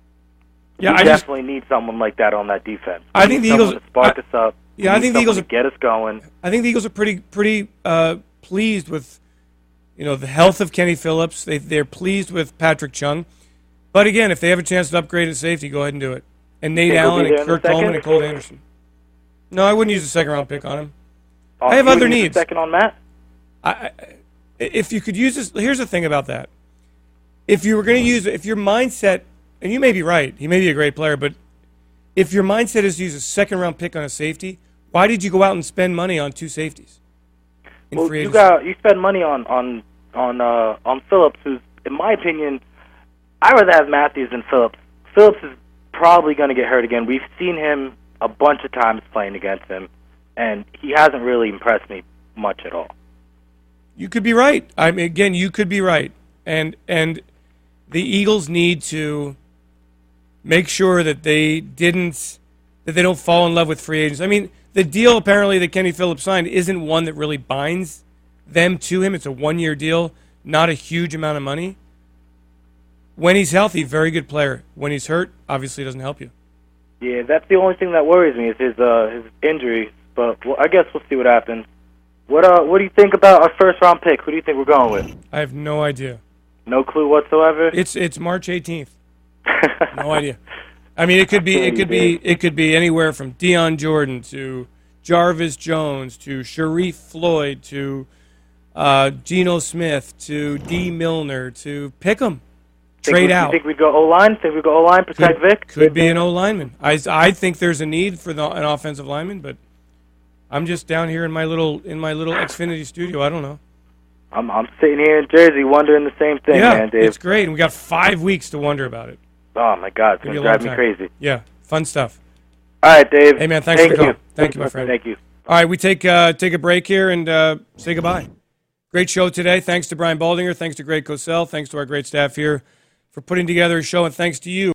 Yeah, we I definitely just, need someone like that on that defense. I think the Eagles to spark I, us up. Yeah, I think the Eagles to get us going. I think the Eagles are pretty pretty uh, pleased with, you know, the health of Kenny Phillips. They they're pleased with Patrick Chung. But again, if they have a chance to upgrade at safety, go ahead and do it. And Nate Allen and Kurt Coleman and Cole Anderson. No, I wouldn't use a second round pick on him. Oh, I have you other use needs. A second on Matt. I, I, if you could use this, here's the thing about that. If you were going to use, if your mindset, and you may be right, he may be a great player, but if your mindset is to use a second round pick on a safety, why did you go out and spend money on two safeties? In Well, free you agency? got you spend money on on on uh, on Phillips, who's, in my opinion, I'd rather have Matthews than Phillips. Phillips is probably going to get hurt again. We've seen him a bunch of times playing against him, and he hasn't really impressed me much at all. You could be right. I mean, again, you could be right, and and the Eagles need to make sure that they didn't that they don't fall in love with free agents. I mean, the deal apparently that Kenny Phillips signed isn't one that really binds them to him. It's a one-year deal, not a huge amount of money. When he's healthy, very good player. When he's hurt, obviously doesn't help you. Yeah, that's the only thing that worries me is his uh, his injury. But well, I guess we'll see what happens. What uh, what do you think about our first round pick? Who do you think we're going with? I have no idea. No clue whatsoever. It's it's March eighteenth. No idea. I mean, it could be it could be it could be anywhere from Deion Jordan to Jarvis Jones to Sharif Floyd to uh, Geno Smith to D Milner to pick 'em. Trade think out. You think we'd go O-line? Think we'd go O-line, protect could, Vic? Could be an O-lineman. I, I think there's a need for the, an offensive lineman, but I'm just down here in my little in my little Xfinity studio. I don't know. I'm I'm sitting here in Jersey wondering the same thing, yeah, man, Dave. It's great, and we got five weeks to wonder about it. Oh, my God. It's going to drive me crazy. Yeah, fun stuff. All right, Dave. Hey, man, thanks Thank for the you. call. Thank you, my friend. Thank you. All right, we take uh, take a break here and uh, say goodbye. Great show today. Thanks to Brian Baldinger. Thanks to Greg Cosell. Thanks to our great staff here for putting together a show, and thanks to you.